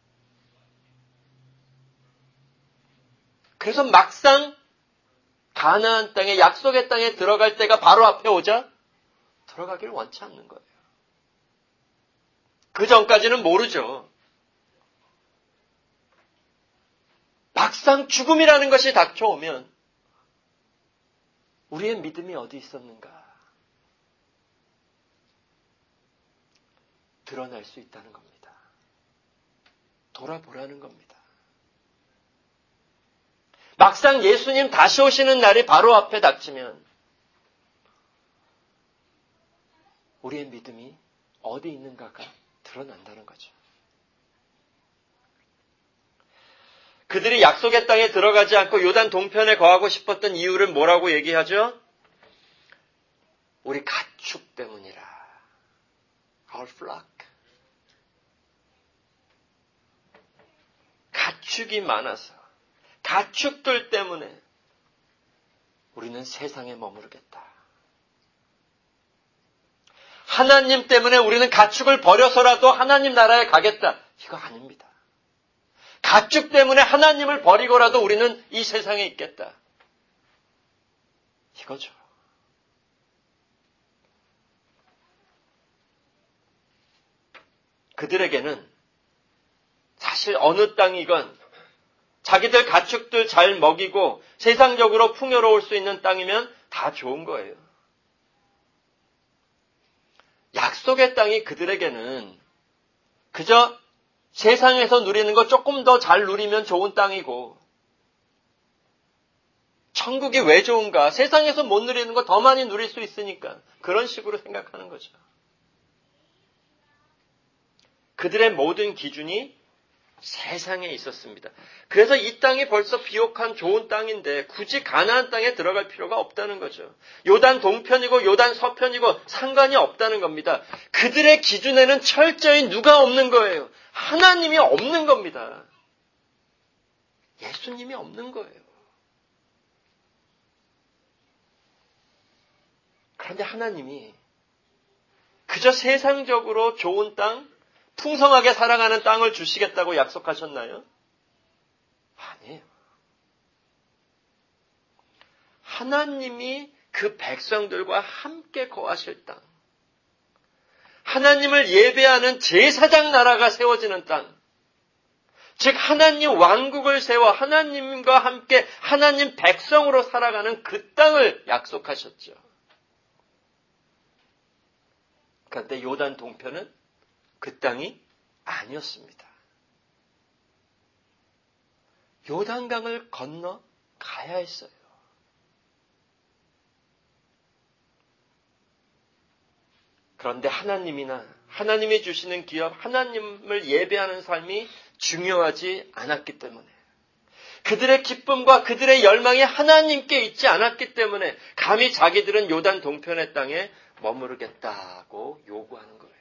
그래서 막상 가나안 땅에, 약속의 땅에 들어갈 때가 바로 앞에 오자 들어가기를 원치 않는 거예요. 그 전까지는 모르죠. 막상 죽음이라는 것이 닥쳐오면 우리의 믿음이 어디 있었는가 드러날 수 있다는 겁니다. 돌아보라는 겁니다. 막상 예수님 다시 오시는 날이 바로 앞에 닥치면 우리의 믿음이 어디 있는가가 드러난다는 거죠. 그들이 약속의 땅에 들어가지 않고 요단 동편에 거하고 싶었던 이유를 뭐라고 얘기하죠? 우리 가축 때문이라. Our flock. 가축이 많아서, 가축들 때문에 우리는 세상에 머무르겠다. 하나님 때문에 우리는 가축을 버려서라도 하나님 나라에 가겠다. 이거 아닙니다. 가축 때문에 하나님을 버리고라도 우리는 이 세상에 있겠다. 이거죠. 그들에게는 사실 어느 땅이건 자기들 가축들 잘 먹이고 세상적으로 풍요로울 수 있는 땅이면 다 좋은 거예요. 약속의 땅이 그들에게는 그저 세상에서 누리는 거 조금 더 잘 누리면 좋은 땅이고, 천국이 왜 좋은가? 세상에서 못 누리는 거 더 많이 누릴 수 있으니까 그런 식으로 생각하는 거죠. 그들의 모든 기준이 세상에 있었습니다. 그래서 이 땅이 벌써 비옥한 좋은 땅인데 굳이 가나안 땅에 들어갈 필요가 없다는 거죠. 요단 동편이고 요단 서편이고 상관이 없다는 겁니다. 그들의 기준에는 철저히 누가 없는 거예요? 하나님이 없는 겁니다. 예수님이 없는 거예요. 그런데 하나님이 그저 세상적으로 좋은 땅, 풍성하게 살아가는 땅을 주시겠다고 약속하셨나요? 아니에요. 하나님이 그 백성들과 함께 거하실 땅, 하나님을 예배하는 제사장 나라가 세워지는 땅, 즉 하나님 왕국을 세워 하나님과 함께 하나님 백성으로 살아가는 그 땅을 약속하셨죠. 그런데 요단 동편은 그 땅이 아니었습니다. 요단강을 건너 가야 했어요. 그런데 하나님이 주시는 기업, 하나님을 예배하는 삶이 중요하지 않았기 때문에, 그들의 기쁨과 그들의 열망이 하나님께 있지 않았기 때문에 감히 자기들은 요단 동편의 땅에 머무르겠다고 요구하는 거예요.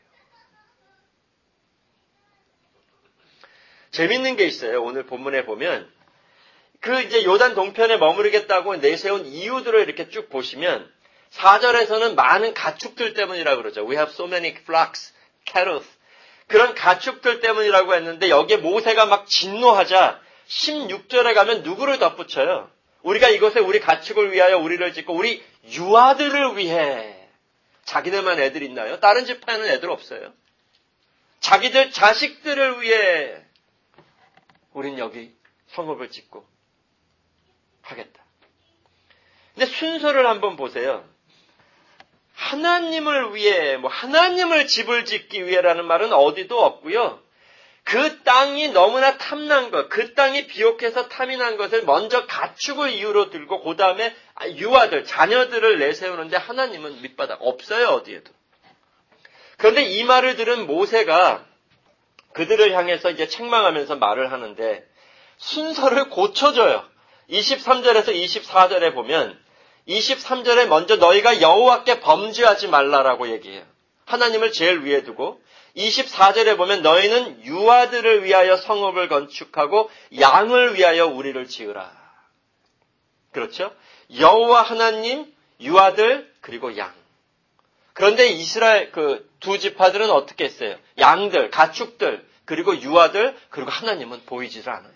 재밌는 게 있어요. 오늘 본문에 보면 이제 요단 동편에 머무르겠다고 내세운 이유들을 이렇게 쭉 보시면 4절에서는 많은 가축들 때문이라고 그러죠. We have so many flocks, cattle. 그런 가축들 때문이라고 했는데 여기에 모세가 막 진노하자 16절에 가면 누구를 덧붙여요? 우리가 이곳에 우리 가축을 위하여 우리를 짓고 우리 유아들을 위해. 자기들만 애들 있나요? 다른 지파에는 애들 없어요. 자기들 자식들을 위해 우린 여기 성읍을 짓고 하겠다. 근데 순서를 한번 보세요. 하나님을 위해, 하나님을 집을 짓기 위해라는 말은 어디도 없고요. 그 땅이 너무나 탐난 것, 그 땅이 비옥해서 탐이 난 것을 먼저 가축을 이유로 들고 그 다음에 유아들, 자녀들을 내세우는데 하나님은 밑바닥 없어요, 어디에도. 그런데 이 말을 들은 모세가 그들을 향해서 이제 책망하면서 말을 하는데 순서를 고쳐줘요. 23절에서 24절에 보면 23절에 먼저 너희가 여호와께 범죄하지 말라라고 얘기해요. 하나님을 제일 위에 두고 24절에 보면 너희는 유아들을 위하여 성읍을 건축하고 양을 위하여 우리를 지으라. 그렇죠? 여호와 하나님, 유아들, 그리고 양. 그런데 이스라엘 두 지파들은 어떻게 했어요? 양들, 가축들, 그리고 유아들, 그리고 하나님은 보이지를 않아요.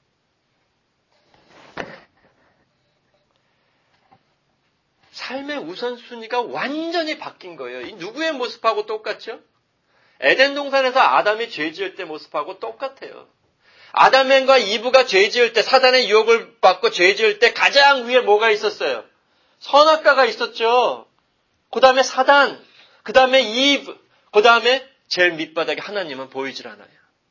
삶의 우선순위가 완전히 바뀐 거예요. 이 누구의 모습하고 똑같죠? 에덴 동산에서 아담이 죄 지을 때 모습하고 똑같아요. 아담과 이브가 죄 지을 때, 사단의 유혹을 받고 죄 지을 때 가장 위에 뭐가 있었어요? 선악과가 있었죠. 그 다음에 사단, 그 다음에 이브, 그 다음에 제일 밑바닥에 하나님은 보이질 않아요.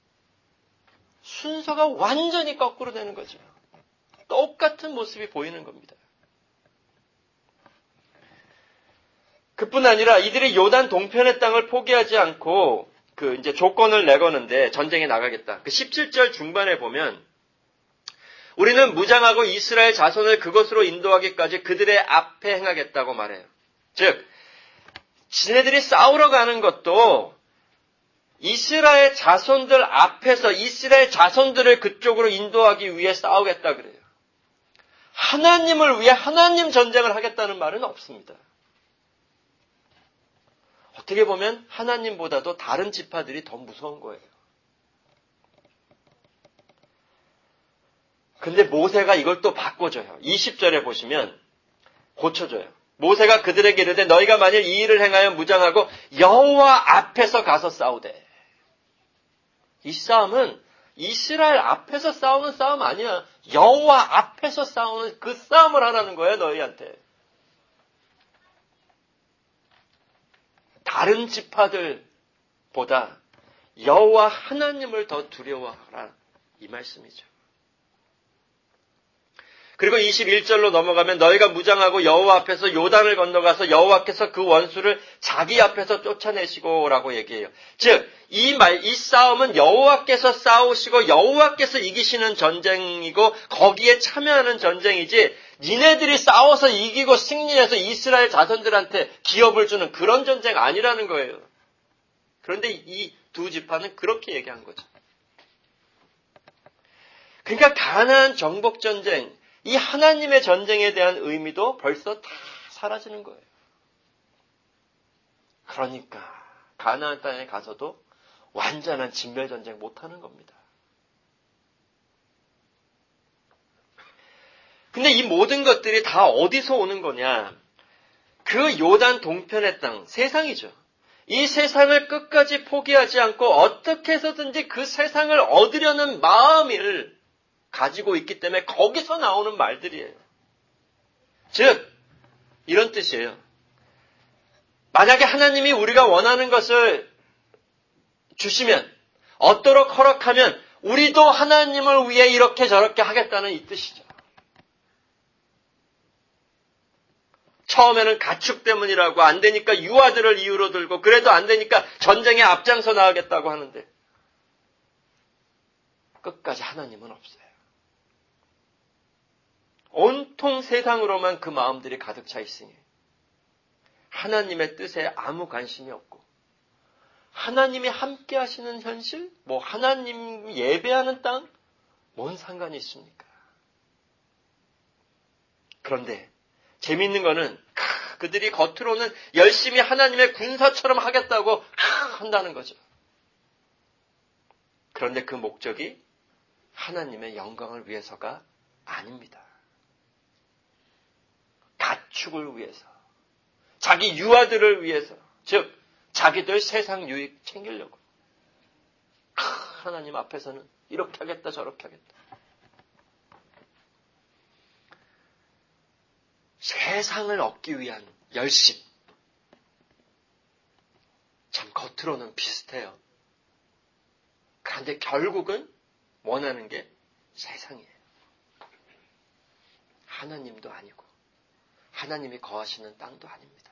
순서가 완전히 거꾸로 되는 거죠. 똑같은 모습이 보이는 겁니다. 그뿐 아니라 이들이 요단 동편의 땅을 포기하지 않고 이제 조건을 내거는데 전쟁에 나가겠다. 17절 중반에 보면 우리는 무장하고 이스라엘 자손을 그곳으로 인도하기까지 그들의 앞에 행하겠다고 말해요. 즉, 지네들이 싸우러 가는 것도 이스라엘 자손들 앞에서 이스라엘 자손들을 그쪽으로 인도하기 위해 싸우겠다 그래요. 하나님을 위해 하나님 전쟁을 하겠다는 말은 없습니다. 어떻게 보면 하나님보다도 다른 지파들이 더 무서운 거예요. 근데 모세가 이걸 또 바꿔줘요. 20절에 보시면 고쳐줘요. 모세가 그들에게 이르되 너희가 만일 이 일을 행하여 무장하고 여호와 앞에서 가서 싸우되. 이 싸움은 이스라엘 앞에서 싸우는 싸움 아니야. 여호와 앞에서 싸우는 그 싸움을 하라는 거예요, 너희한테. 다른 지파들보다 여호와 하나님을 더 두려워하라. 이 말씀이죠. 그리고 21절로 넘어가면 너희가 무장하고 여호와 앞에서 요단을 건너가서 여호와께서 그 원수를 자기 앞에서 쫓아내시고 라고 얘기해요. 즉, 이 싸움은 여호와께서 싸우시고 여호와께서 이기시는 전쟁이고 거기에 참여하는 전쟁이지 니네들이 싸워서 이기고 승리해서 이스라엘 자손들한테 기업을 주는 그런 전쟁 아니라는 거예요. 그런데 이 두 지파는 그렇게 얘기한 거죠. 그러니까 가나안 정복 전쟁, 이 하나님의 전쟁에 대한 의미도 벌써 다 사라지는 거예요. 그러니까 가나안 땅에 가서도 완전한 진멸전쟁 못하는 겁니다. 근데 이 모든 것들이 다 어디서 오는 거냐? 그 요단 동편의 땅, 세상이죠. 이 세상을 끝까지 포기하지 않고 어떻게 해서든지 그 세상을 얻으려는 마음을 가지고 있기 때문에 거기서 나오는 말들이에요. 즉, 이런 뜻이에요. 만약에 하나님이 우리가 원하는 것을 주시면, 얻도록 허락하면 우리도 하나님을 위해 이렇게 저렇게 하겠다는 이 뜻이죠. 처음에는 가축 때문이라고 안 되니까 유아들을 이유로 들고 그래도 안 되니까 전쟁에 앞장서 나가겠다고 하는데 끝까지 하나님은 없어요. 온통 세상으로만 그 마음들이 가득 차 있으니 하나님의 뜻에 아무 관심이 없고 하나님이 함께 하시는 현실? 하나님 예배하는 땅? 뭔 상관이 있습니까? 그런데 재미있는 거는 그들이 겉으로는 열심히 하나님의 군사처럼 하겠다고 한다는 거죠. 그런데 그 목적이 하나님의 영광을 위해서가 아닙니다. 가축을 위해서, 자기 유아들을 위해서, 즉 자기들 세상 유익 챙기려고 하나님 앞에서는 이렇게 하겠다 저렇게 하겠다. 세상을 얻기 위한 열심. 참 겉으로는 비슷해요. 그런데 결국은 원하는 게 세상이에요. 하나님도 아니고 하나님이 거하시는 땅도 아닙니다.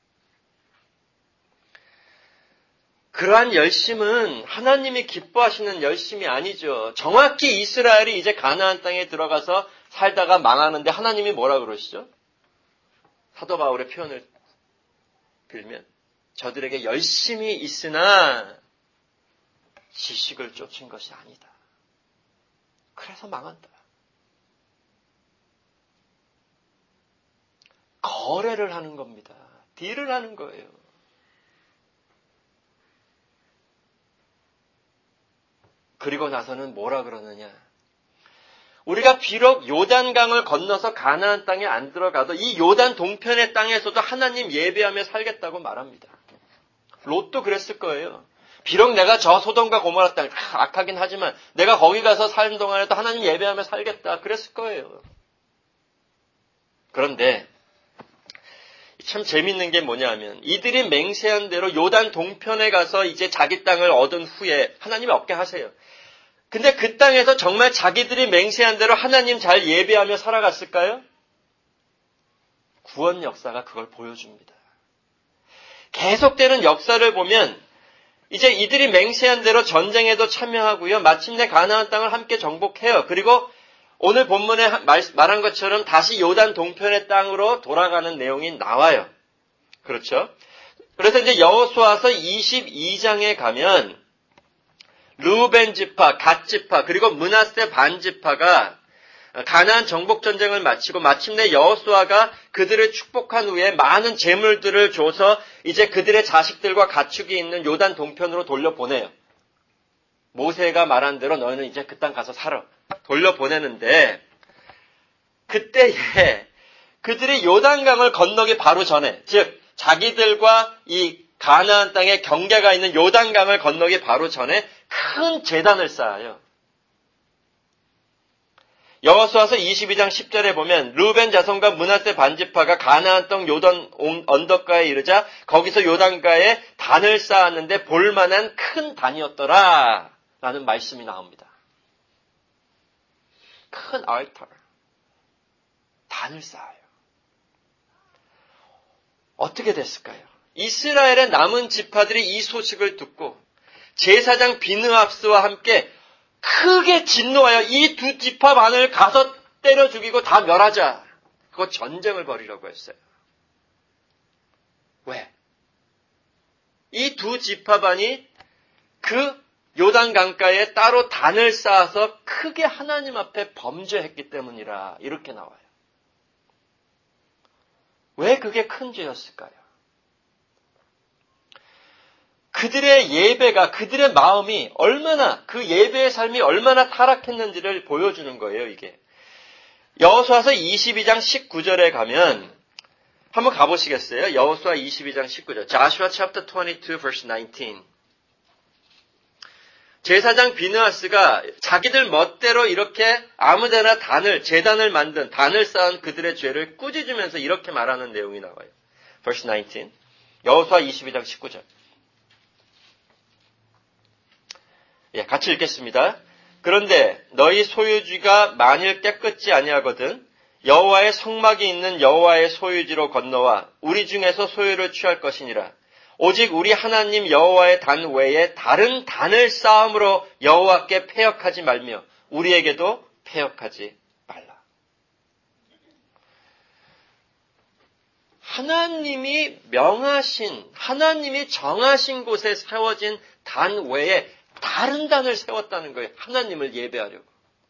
그러한 열심은 하나님이 기뻐하시는 열심이 아니죠. 정확히 이스라엘이 이제 가나안 땅에 들어가서 살다가 망하는데 하나님이 뭐라 그러시죠? 사도 바울의 표현을 빌면 저들에게 열심히 있으나 지식을 쫓은 것이 아니다. 그래서 망한다. 거래를 하는 겁니다. 딜을 하는 거예요. 그리고 나서는 뭐라 그러느냐. 우리가 비록 요단강을 건너서 가나안 땅에 안 들어가도 이 요단 동편의 땅에서도 하나님 예배하며 살겠다고 말합니다. 롯도 그랬을 거예요. 비록 내가 저 소돔과 고모라 땅 악하긴 하지만 내가 거기 가서 사는 동안에도 하나님 예배하며 살겠다 그랬을 거예요. 그런데 참 재밌는 게 뭐냐면 이들이 맹세한 대로 요단 동편에 가서 이제 자기 땅을 얻은 후에 하나님이 얻게 하세요. 근데 그 땅에서 정말 자기들이 맹세한 대로 하나님 잘 예배하며 살아갔을까요? 구원 역사가 그걸 보여줍니다. 계속되는 역사를 보면 이제 이들이 맹세한 대로 전쟁에도 참여하고요. 마침내 가나안 땅을 함께 정복해요. 그리고 오늘 본문에 말한 것처럼 다시 요단 동편의 땅으로 돌아가는 내용이 나와요. 그렇죠? 그래서 이제 여호수아서 22장에 가면 르우벤 지파, 갓 지파, 그리고 므낫세 반 지파가 가나안 정복 전쟁을 마치고 마침내 여호수아가 그들을 축복한 후에 많은 재물들을 줘서 이제 그들의 자식들과 가축이 있는 요단 동편으로 돌려보내요. 모세가 말한 대로 너희는 이제 그 땅 가서 살아. 돌려보내는데 그때에 그들이 요단강을 건너기 바로 전에, 즉 자기들과 이 가나안 땅의 경계가 있는 요단강을 건너기 바로 전에 큰 제단을 쌓아요. 여호수아서 22장 10절에 보면 르우벤 자손과 므낫세 반지파가 가나안 땅 요단 언덕가에 이르자 거기서 요단가에 단을 쌓았는데 볼만한 큰 단이었더라 라는 말씀이 나옵니다. 큰 알터, 단을 쌓아요. 어떻게 됐을까요? 이스라엘의 남은 지파들이 이 소식을 듣고 제사장 비느합스와 함께 크게 진노하여 이 두 지파 반을 가서 때려 죽이고 다 멸하자. 그거 전쟁을 벌이려고 했어요. 왜? 이 두 지파 반이 그 요단 강가에 따로 단을 쌓아서 크게 하나님 앞에 범죄했기 때문이라 이렇게 나와요. 왜 그게 큰 죄였을까요? 그들의 예배가, 그들의 마음이 얼마나, 그 예배의 삶이 얼마나 타락했는지를 보여주는 거예요, 이게. 여호수아서 22장 19절에 가면, 한번 가보시겠어요? 여호수아 22장 19절. Joshua chapter 22 verse 19. 제사장 비느하스가 자기들 멋대로 이렇게 아무데나 제단을 만든, 단을 쌓은 그들의 죄를 꾸짖으면서 이렇게 말하는 내용이 나와요. verse 19. 여호수아 22장 19절. 예, 같이 읽겠습니다. 그런데 너희 소유지가 만일 깨끗지 아니하거든 여호와의 성막이 있는 여호와의 소유지로 건너와 우리 중에서 소유를 취할 것이니라. 오직 우리 하나님 여호와의 단 외에 다른 단을 쌓음으로 여호와께 패역하지 말며 우리에게도 패역하지 말라. 하나님이 명하신, 하나님이 정하신 곳에 세워진 단 외에 다른 단을 세웠다는 거예요. 하나님을 예배하려고.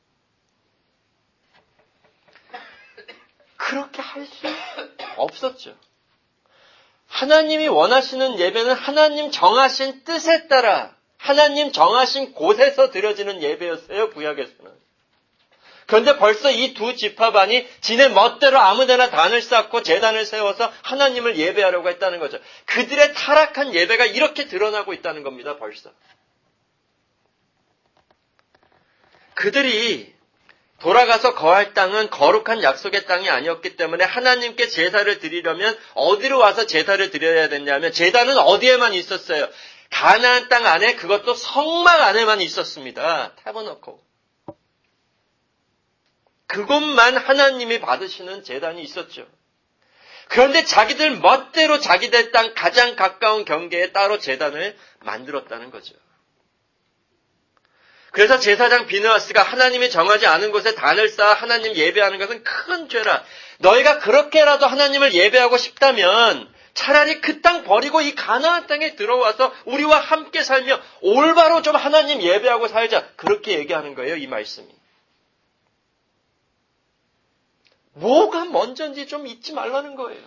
그렇게 할 수 없었죠. 하나님이 원하시는 예배는 하나님 정하신 뜻에 따라 하나님 정하신 곳에서 드려지는 예배였어요. 구약에서는. 그런데 벌써 이 두 지파반이 지네 멋대로 아무데나 단을 쌓고 제단을 세워서 하나님을 예배하려고 했다는 거죠. 그들의 타락한 예배가 이렇게 드러나고 있다는 겁니다. 벌써. 그들이 돌아가서 거할 땅은 거룩한 약속의 땅이 아니었기 때문에 하나님께 제사를 드리려면 어디로 와서 제사를 드려야 됐냐면 제단은 어디에만 있었어요. 가나안 땅 안에 그것도 성막 안에만 있었습니다. 타버너클. 그곳만 하나님이 받으시는 제단이 있었죠. 그런데 자기들 멋대로 자기들 땅 가장 가까운 경계에 따로 제단을 만들었다는 거죠. 그래서 제사장 비느하스가 하나님이 정하지 않은 곳에 단을 쌓아 하나님 예배하는 것은 큰 죄라. 너희가 그렇게라도 하나님을 예배하고 싶다면 차라리 그 땅 버리고 이 가나안 땅에 들어와서 우리와 함께 살며 올바로 좀 하나님 예배하고 살자. 그렇게 얘기하는 거예요, 이 말씀이. 뭐가 먼저인지 좀 잊지 말라는 거예요.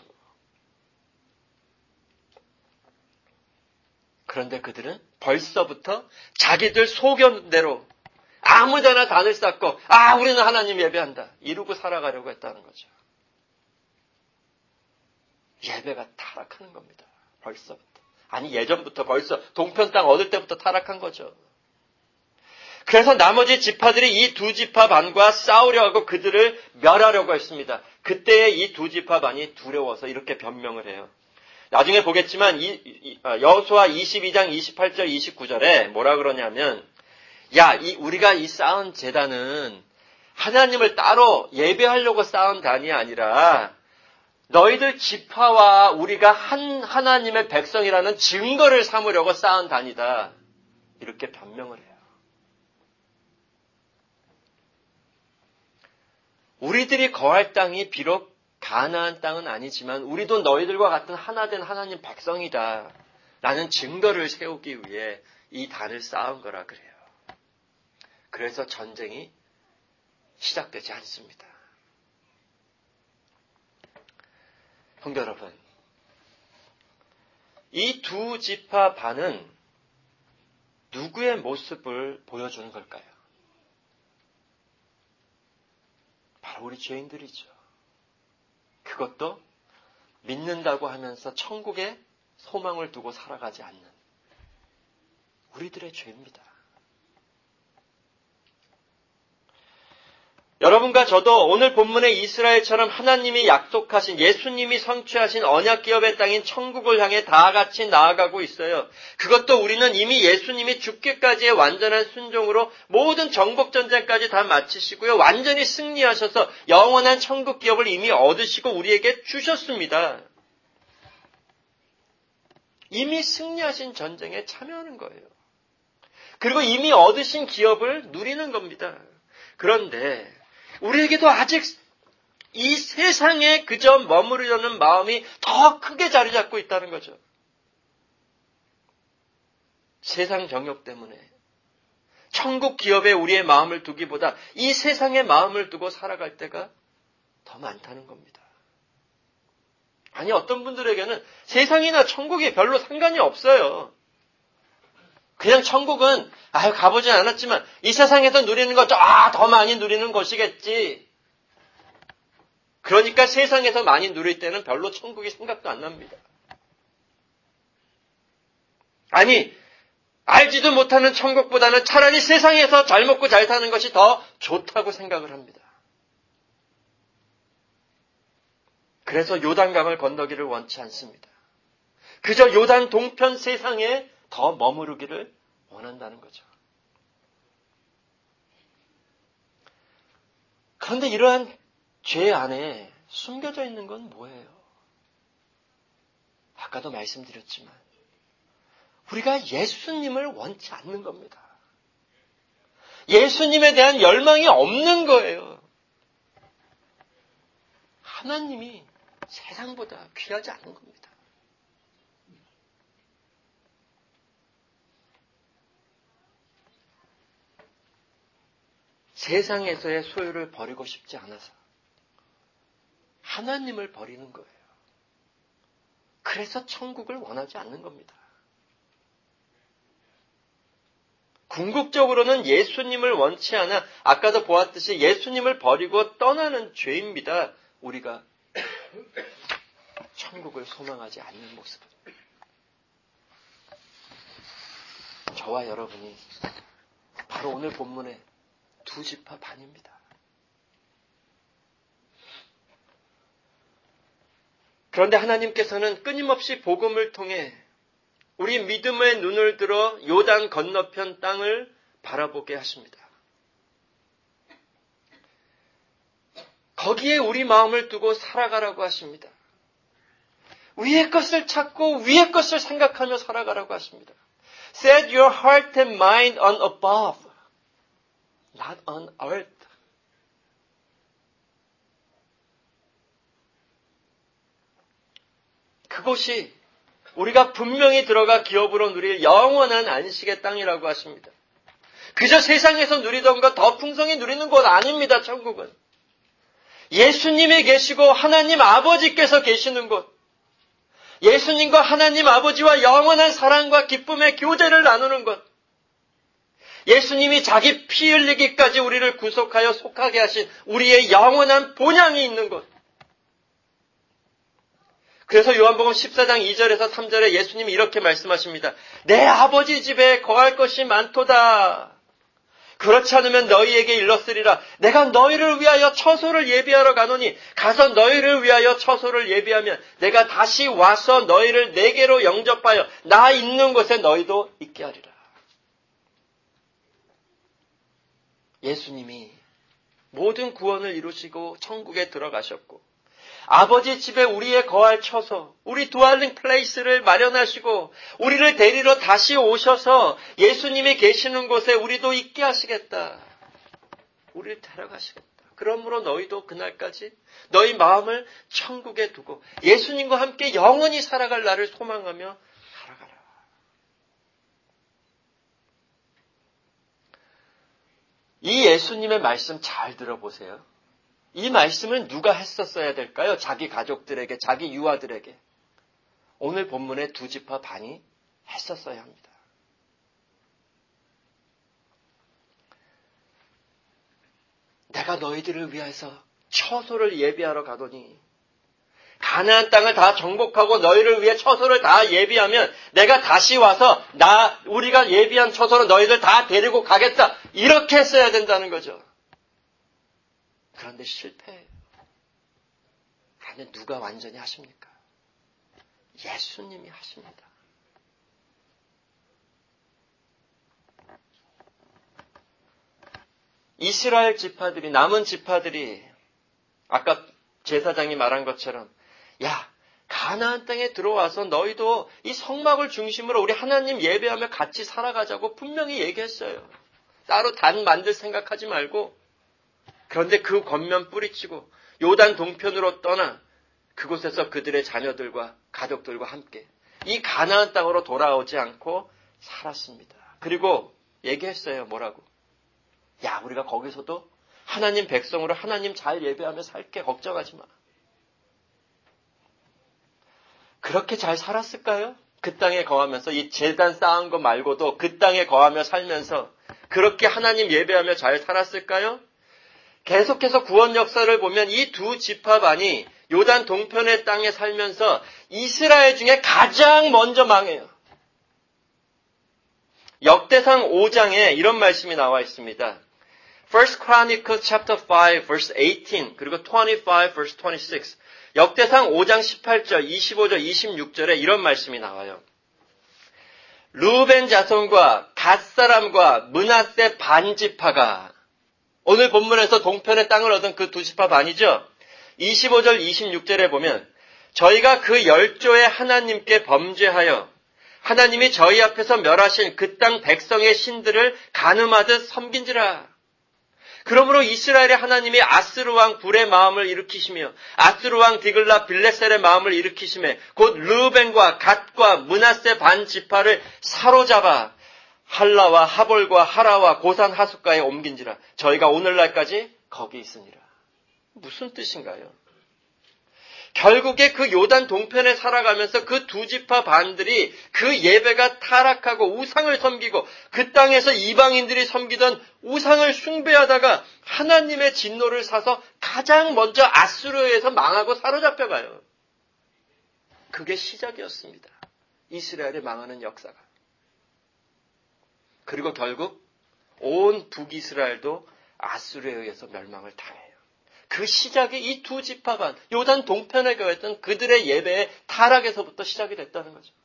그런데 그들은 벌써부터 자기들 소견 대로 아무데나 단을 쌓고 우리는 하나님 예배한다. 이러고 살아가려고 했다는 거죠. 예배가 타락하는 겁니다. 벌써부터. 아니 예전부터 벌써 동편 땅 얻을 때부터 타락한 거죠. 그래서 나머지 지파들이 이 두 지파 반과 싸우려 하고 그들을 멸하려고 했습니다. 그때에 이 두 지파 반이 두려워서 이렇게 변명을 해요. 나중에 보겠지만 여호수아 22장 28절 29절에 뭐라 그러냐면 우리가 이 쌓은 제단은 하나님을 따로 예배하려고 쌓은 단이 아니라 너희들 지파와 우리가 한 하나님의 백성이라는 증거를 삼으려고 쌓은 단이다. 이렇게 변명을 해요. 우리들이 거할 땅이 비록 가나안 땅은 아니지만 우리도 너희들과 같은 하나된 하나님 백성이다. 라는 증거를 세우기 위해 이 단을 쌓은 거라 그래요. 그래서 전쟁이 시작되지 않습니다. 형제 여러분, 이 두 지파 반은 누구의 모습을 보여주는 걸까요? 우리 죄인들이죠. 그것도 믿는다고 하면서 천국에 소망을 두고 살아가지 않는 우리들의 죄입니다. 여러분과 저도 오늘 본문의 이스라엘처럼 하나님이 약속하신 예수님이 성취하신 언약기업의 땅인 천국을 향해 다 같이 나아가고 있어요. 그것도 우리는 이미 예수님이 죽기까지의 완전한 순종으로 모든 정복전쟁까지 다 마치시고요. 완전히 승리하셔서 영원한 천국기업을 이미 얻으시고 우리에게 주셨습니다. 이미 승리하신 전쟁에 참여하는 거예요. 그리고 이미 얻으신 기업을 누리는 겁니다. 그런데 우리에게도 아직 이 세상에 그저 머무르려는 마음이 더 크게 자리 잡고 있다는 거죠. 세상 정욕 때문에 천국 기업에 우리의 마음을 두기보다 이 세상에 마음을 두고 살아갈 때가 더 많다는 겁니다. 아니, 어떤 분들에게는 세상이나 천국이 별로 상관이 없어요. 그냥 천국은 가보진 않았지만 이 세상에서 누리는 거 더 많이 누리는 것이겠지. 그러니까 세상에서 많이 누릴 때는 별로 천국이 생각도 안 납니다. 아니, 알지도 못하는 천국보다는 차라리 세상에서 잘 먹고 잘 사는 것이 더 좋다고 생각을 합니다. 그래서 요단강을 건너기를 원치 않습니다. 그저 요단 동편 세상에 더 머무르기를 원한다는 거죠. 그런데 이러한 죄 안에 숨겨져 있는 건 뭐예요? 아까도 말씀드렸지만 우리가 예수님을 원치 않는 겁니다. 예수님에 대한 열망이 없는 거예요. 하나님이 세상보다 귀하지 않은 겁니다. 세상에서의 소유를 버리고 싶지 않아서 하나님을 버리는 거예요. 그래서 천국을 원하지 않는 겁니다. 궁극적으로는 예수님을 원치 않아 아까도 보았듯이 예수님을 버리고 떠나는 죄입니다. 우리가 천국을 소망하지 않는 모습은. 저와 여러분이 바로 오늘 본문의 두 지파 반입니다. 그런데 하나님께서는 끊임없이 복음을 통해 우리 믿음의 눈을 들어 요단 건너편 땅을 바라보게 하십니다. 거기에 우리 마음을 두고 살아가라고 하십니다. 위의 것을 찾고 위의 것을 생각하며 살아가라고 하십니다. Set your heart and mind on above, not on earth. 그곳이 우리가 분명히 들어가 기업으로 누릴 영원한 안식의 땅이라고 하십니다. 그저 세상에서 누리던 것 더 풍성히 누리는 곳 아닙니다. 천국은. 예수님이 계시고 하나님 아버지께서 계시는 곳. 예수님과 하나님 아버지와 영원한 사랑과 기쁨의 교제를 나누는 것. 예수님이 자기 피 흘리기까지 우리를 구속하여 속하게 하신 우리의 영원한 본향이 있는 곳. 그래서 요한복음 14장 2절에서 3절에 예수님이 이렇게 말씀하십니다. 내 아버지 집에 거할 것이 많도다. 그렇지 않으면 너희에게 일렀으리라. 내가 너희를 위하여 처소를 예비하러 가노니 가서 너희를 위하여 처소를 예비하면 내가 다시 와서 너희를 내게로 영접하여 나 있는 곳에 너희도 있게 하리라. 예수님이 모든 구원을 이루시고 천국에 들어가셨고 아버지 집에 우리의 거할 처소, 우리 드웰링 플레이스를 마련하시고 우리를 데리러 다시 오셔서 예수님이 계시는 곳에 우리도 있게 하시겠다. 우리를 데려가시겠다. 그러므로 너희도 그날까지 너희 마음을 천국에 두고 예수님과 함께 영원히 살아갈 날을 소망하며 살아가라. 이 예수님의 말씀 잘 들어보세요. 이 말씀을 누가 했었어야 될까요? 자기 가족들에게, 자기 유아들에게. 오늘 본문의 두 지파 반이 했었어야 합니다. 내가 너희들을 위해서 처소를 예비하러 가더니 가나안 땅을 다 정복하고 너희를 위해 처소를 다 예비하면 내가 다시 와서 우리가 예비한 처소로 너희들 다 데리고 가겠다. 이렇게 했어야 된다는 거죠. 그런데 실패해요. 그런데 누가 완전히 하십니까? 예수님이 하십니다. 이스라엘 지파들이, 남은 지파들이 아까 제사장이 말한 것처럼 야, 가나안 땅에 들어와서 너희도 이 성막을 중심으로 우리 하나님 예배하며 같이 살아가자고 분명히 얘기했어요. 따로 단 만들 생각하지 말고. 그런데 그 겉면 뿌리치고 요단 동편으로 떠나 그곳에서 그들의 자녀들과 가족들과 함께 이 가나안 땅으로 돌아오지 않고 살았습니다. 그리고 얘기했어요. 뭐라고? 야, 우리가 거기서도 하나님 백성으로 하나님 잘 예배하며 살게. 걱정하지 마. 그렇게 잘 살았을까요? 그 땅에 거하면서 이 제단 쌓은 거 말고도 그 땅에 거하며 살면서 그렇게 하나님 예배하며 잘 살았을까요? 계속해서 구원 역사를 보면 이 두 지파반이 요단 동편의 땅에 살면서 이스라엘 중에 가장 먼저 망해요. 역대상 5장에 이런 말씀이 나와 있습니다. First Chronicles chapter 5 verse 18 그리고 25 verse 26 역대상 5장 18절, 25절, 26절에 이런 말씀이 나와요. 루벤 자손과 갓사람과 므낫세 반지파가 오늘 본문에서 동편의 땅을 얻은 그 두 지파 반이죠. 25절, 26절에 보면 저희가 그 열조의 하나님께 범죄하여 하나님이 저희 앞에서 멸하신 그 땅 백성의 신들을 간음하듯 섬긴지라. 그러므로 이스라엘의 하나님이 아스루 왕 불의 마음을 일으키시며 아스루 왕 디글라 빌레셀의 마음을 일으키시며 곧 르벤과 갓과 므낫세 반 지파를 사로잡아 할라와 하볼과 하라와 고산 하숫가에 옮긴지라. 저희가 오늘날까지 거기 있으니라. 무슨 뜻인가요? 결국에 그 요단 동편에 살아가면서 그 두 지파 반들이 그 예배가 타락하고 우상을 섬기고 그 땅에서 이방인들이 섬기던 우상을 숭배하다가 하나님의 진노를 사서 가장 먼저 아수르에서 망하고 사로잡혀가요. 그게 시작이었습니다. 이스라엘의 망하는 역사가. 그리고 결국 온 북이스라엘도 아수르에 의해서 멸망을 당해요. 그 시작이 이 두 지파반, 요단 동편에 거했던 그들의 예배의 타락에서부터 시작이 됐다는 거죠.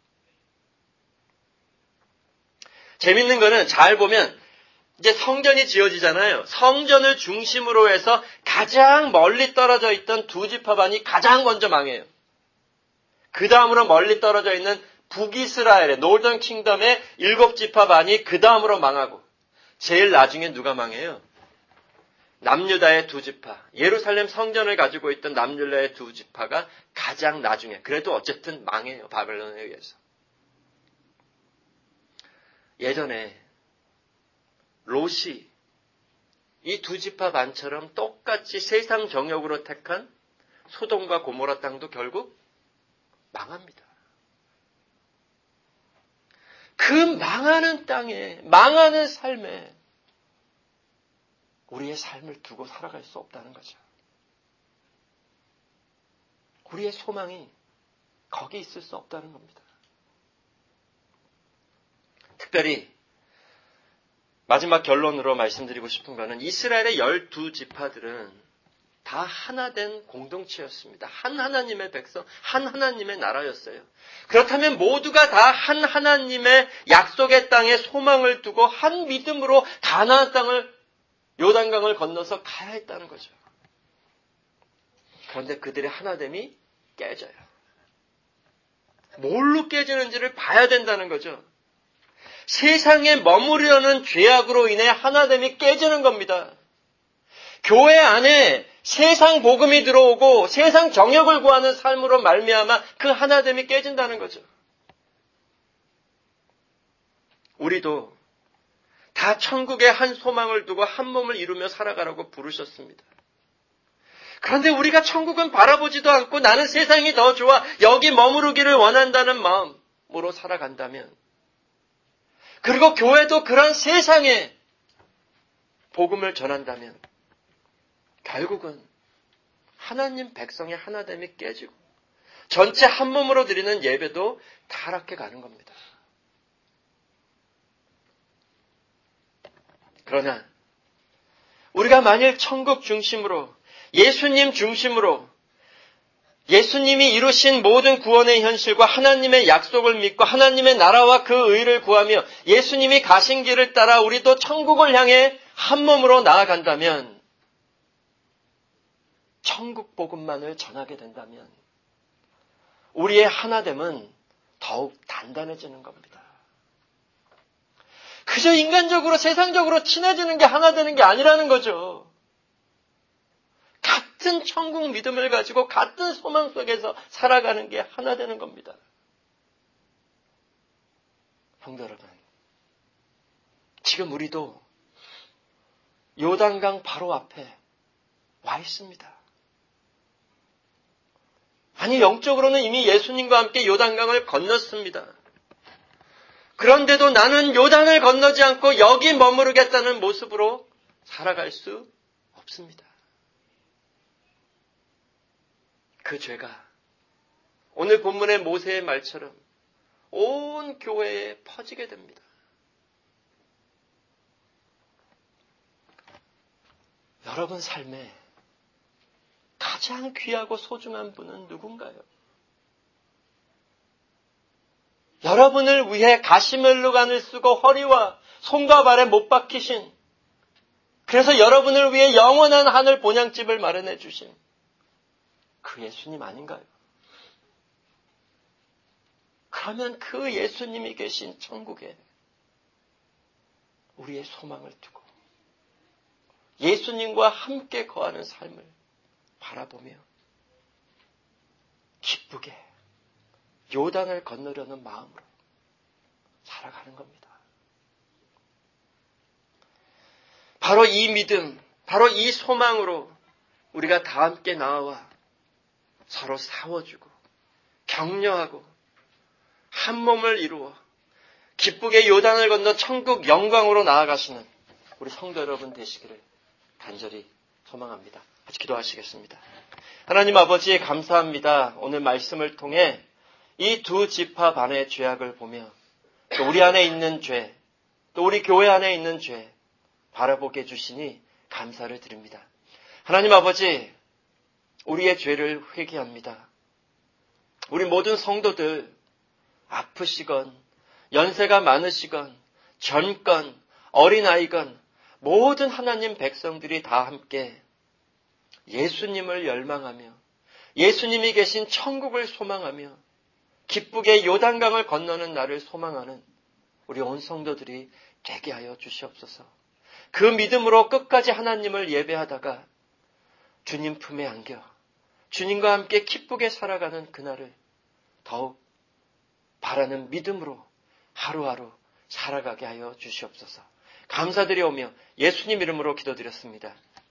재밌는 거는 잘 보면 이제 성전이 지어지잖아요. 성전을 중심으로 해서 가장 멀리 떨어져 있던 두 지파반이 가장 먼저 망해요. 그 다음으로 멀리 떨어져 있는 북이스라엘의 노던 킹덤의 7지파반이 그 다음으로 망하고 제일 나중에 누가 망해요? 남유다의 두 지파, 예루살렘 성전을 가지고 있던 남유다의 두 지파가 가장 나중에, 그래도 어쨌든 망해요. 바벨론에 의해서. 예전에 롯이 이 두 지파 반처럼 똑같이 세상 정욕으로 택한 소돔과 고모라 땅도 결국 망합니다. 그 망하는 땅에, 망하는 삶에 우리의 삶을 두고 살아갈 수 없다는 거죠. 우리의 소망이 거기 있을 수 없다는 겁니다. 특별히 마지막 결론으로 말씀드리고 싶은 것은 이스라엘의 12지파들은 다 하나 된 공동체였습니다. 한 하나님의 백성, 한 하나님의 나라였어요. 그렇다면 모두가 다 한 하나님의 약속의 땅에 소망을 두고 한 믿음으로 가나안 땅을 요단강을 건너서 가야 했다는 거죠. 그런데 그들의 하나됨이 깨져요. 뭘로 깨지는지를 봐야 된다는 거죠. 세상에 머무르려는 죄악으로 인해 하나됨이 깨지는 겁니다. 교회 안에 세상 복음이 들어오고 세상 정욕을 구하는 삶으로 말미암아 그 하나됨이 깨진다는 거죠. 우리도 다 천국의 한 소망을 두고 한 몸을 이루며 살아가라고 부르셨습니다. 그런데 우리가 천국은 바라보지도 않고 나는 세상이 더 좋아 여기 머무르기를 원한다는 마음으로 살아간다면, 그리고 교회도 그런 세상에 복음을 전한다면 결국은 하나님 백성의 하나됨이 깨지고 전체 한 몸으로 드리는 예배도 타락해 가는 겁니다. 그러나 우리가 만일 천국 중심으로 예수님 중심으로 예수님이 이루신 모든 구원의 현실과 하나님의 약속을 믿고 하나님의 나라와 그 의를 구하며 예수님이 가신 길을 따라 우리도 천국을 향해 한 몸으로 나아간다면, 천국 복음만을 전하게 된다면 우리의 하나됨은 더욱 단단해지는 겁니다. 그저 인간적으로 세상적으로 친해지는 게 하나 되는 게 아니라는 거죠. 같은 천국 믿음을 가지고 같은 소망 속에서 살아가는 게 하나 되는 겁니다. 성도 여러분, 지금 우리도 요단강 바로 앞에 와 있습니다. 아니, 영적으로는 이미 예수님과 함께 요단강을 건넜습니다. 그런데도 나는 요단을 건너지 않고 여기 머무르겠다는 모습으로 살아갈 수 없습니다. 그 죄가 오늘 본문의 모세의 말처럼 온 교회에 퍼지게 됩니다. 여러분 삶에 가장 귀하고 소중한 분은 누군가요? 여러분을 위해 가시멜로간을 쓰고 허리와 손과 발에 못 박히신, 그래서 여러분을 위해 영원한 하늘 본향집을 마련해 주신 그 예수님 아닌가요? 그러면 그 예수님이 계신 천국에 우리의 소망을 두고 예수님과 함께 거하는 삶을 바라보며 기쁘게 요단을 건너려는 마음으로 살아가는 겁니다. 바로 이 믿음, 바로 이 소망으로 우리가 다 함께 나와 서로 싸워주고 격려하고 한 몸을 이루어 기쁘게 요단을 건너 천국 영광으로 나아가시는 우리 성도 여러분 되시기를 간절히 소망합니다. 같이 기도하시겠습니다. 하나님 아버지, 감사합니다. 오늘 말씀을 통해 이 두 지파 반의 죄악을 보며 또 우리 안에 있는 죄, 또 우리 교회 안에 있는 죄 바라보게 해주시니 감사를 드립니다. 하나님 아버지, 우리의 죄를 회개합니다. 우리 모든 성도들 아프시건 연세가 많으시건 젊건 어린아이건 모든 하나님 백성들이 다 함께 예수님을 열망하며 예수님이 계신 천국을 소망하며 기쁘게 요단강을 건너는 날을 소망하는 우리 온 성도들이 되게 하여 주시옵소서. 그 믿음으로 끝까지 하나님을 예배하다가 주님 품에 안겨 주님과 함께 기쁘게 살아가는 그날을 더욱 바라는 믿음으로 하루하루 살아가게 하여 주시옵소서. 감사드리오며 예수님 이름으로 기도드렸습니다.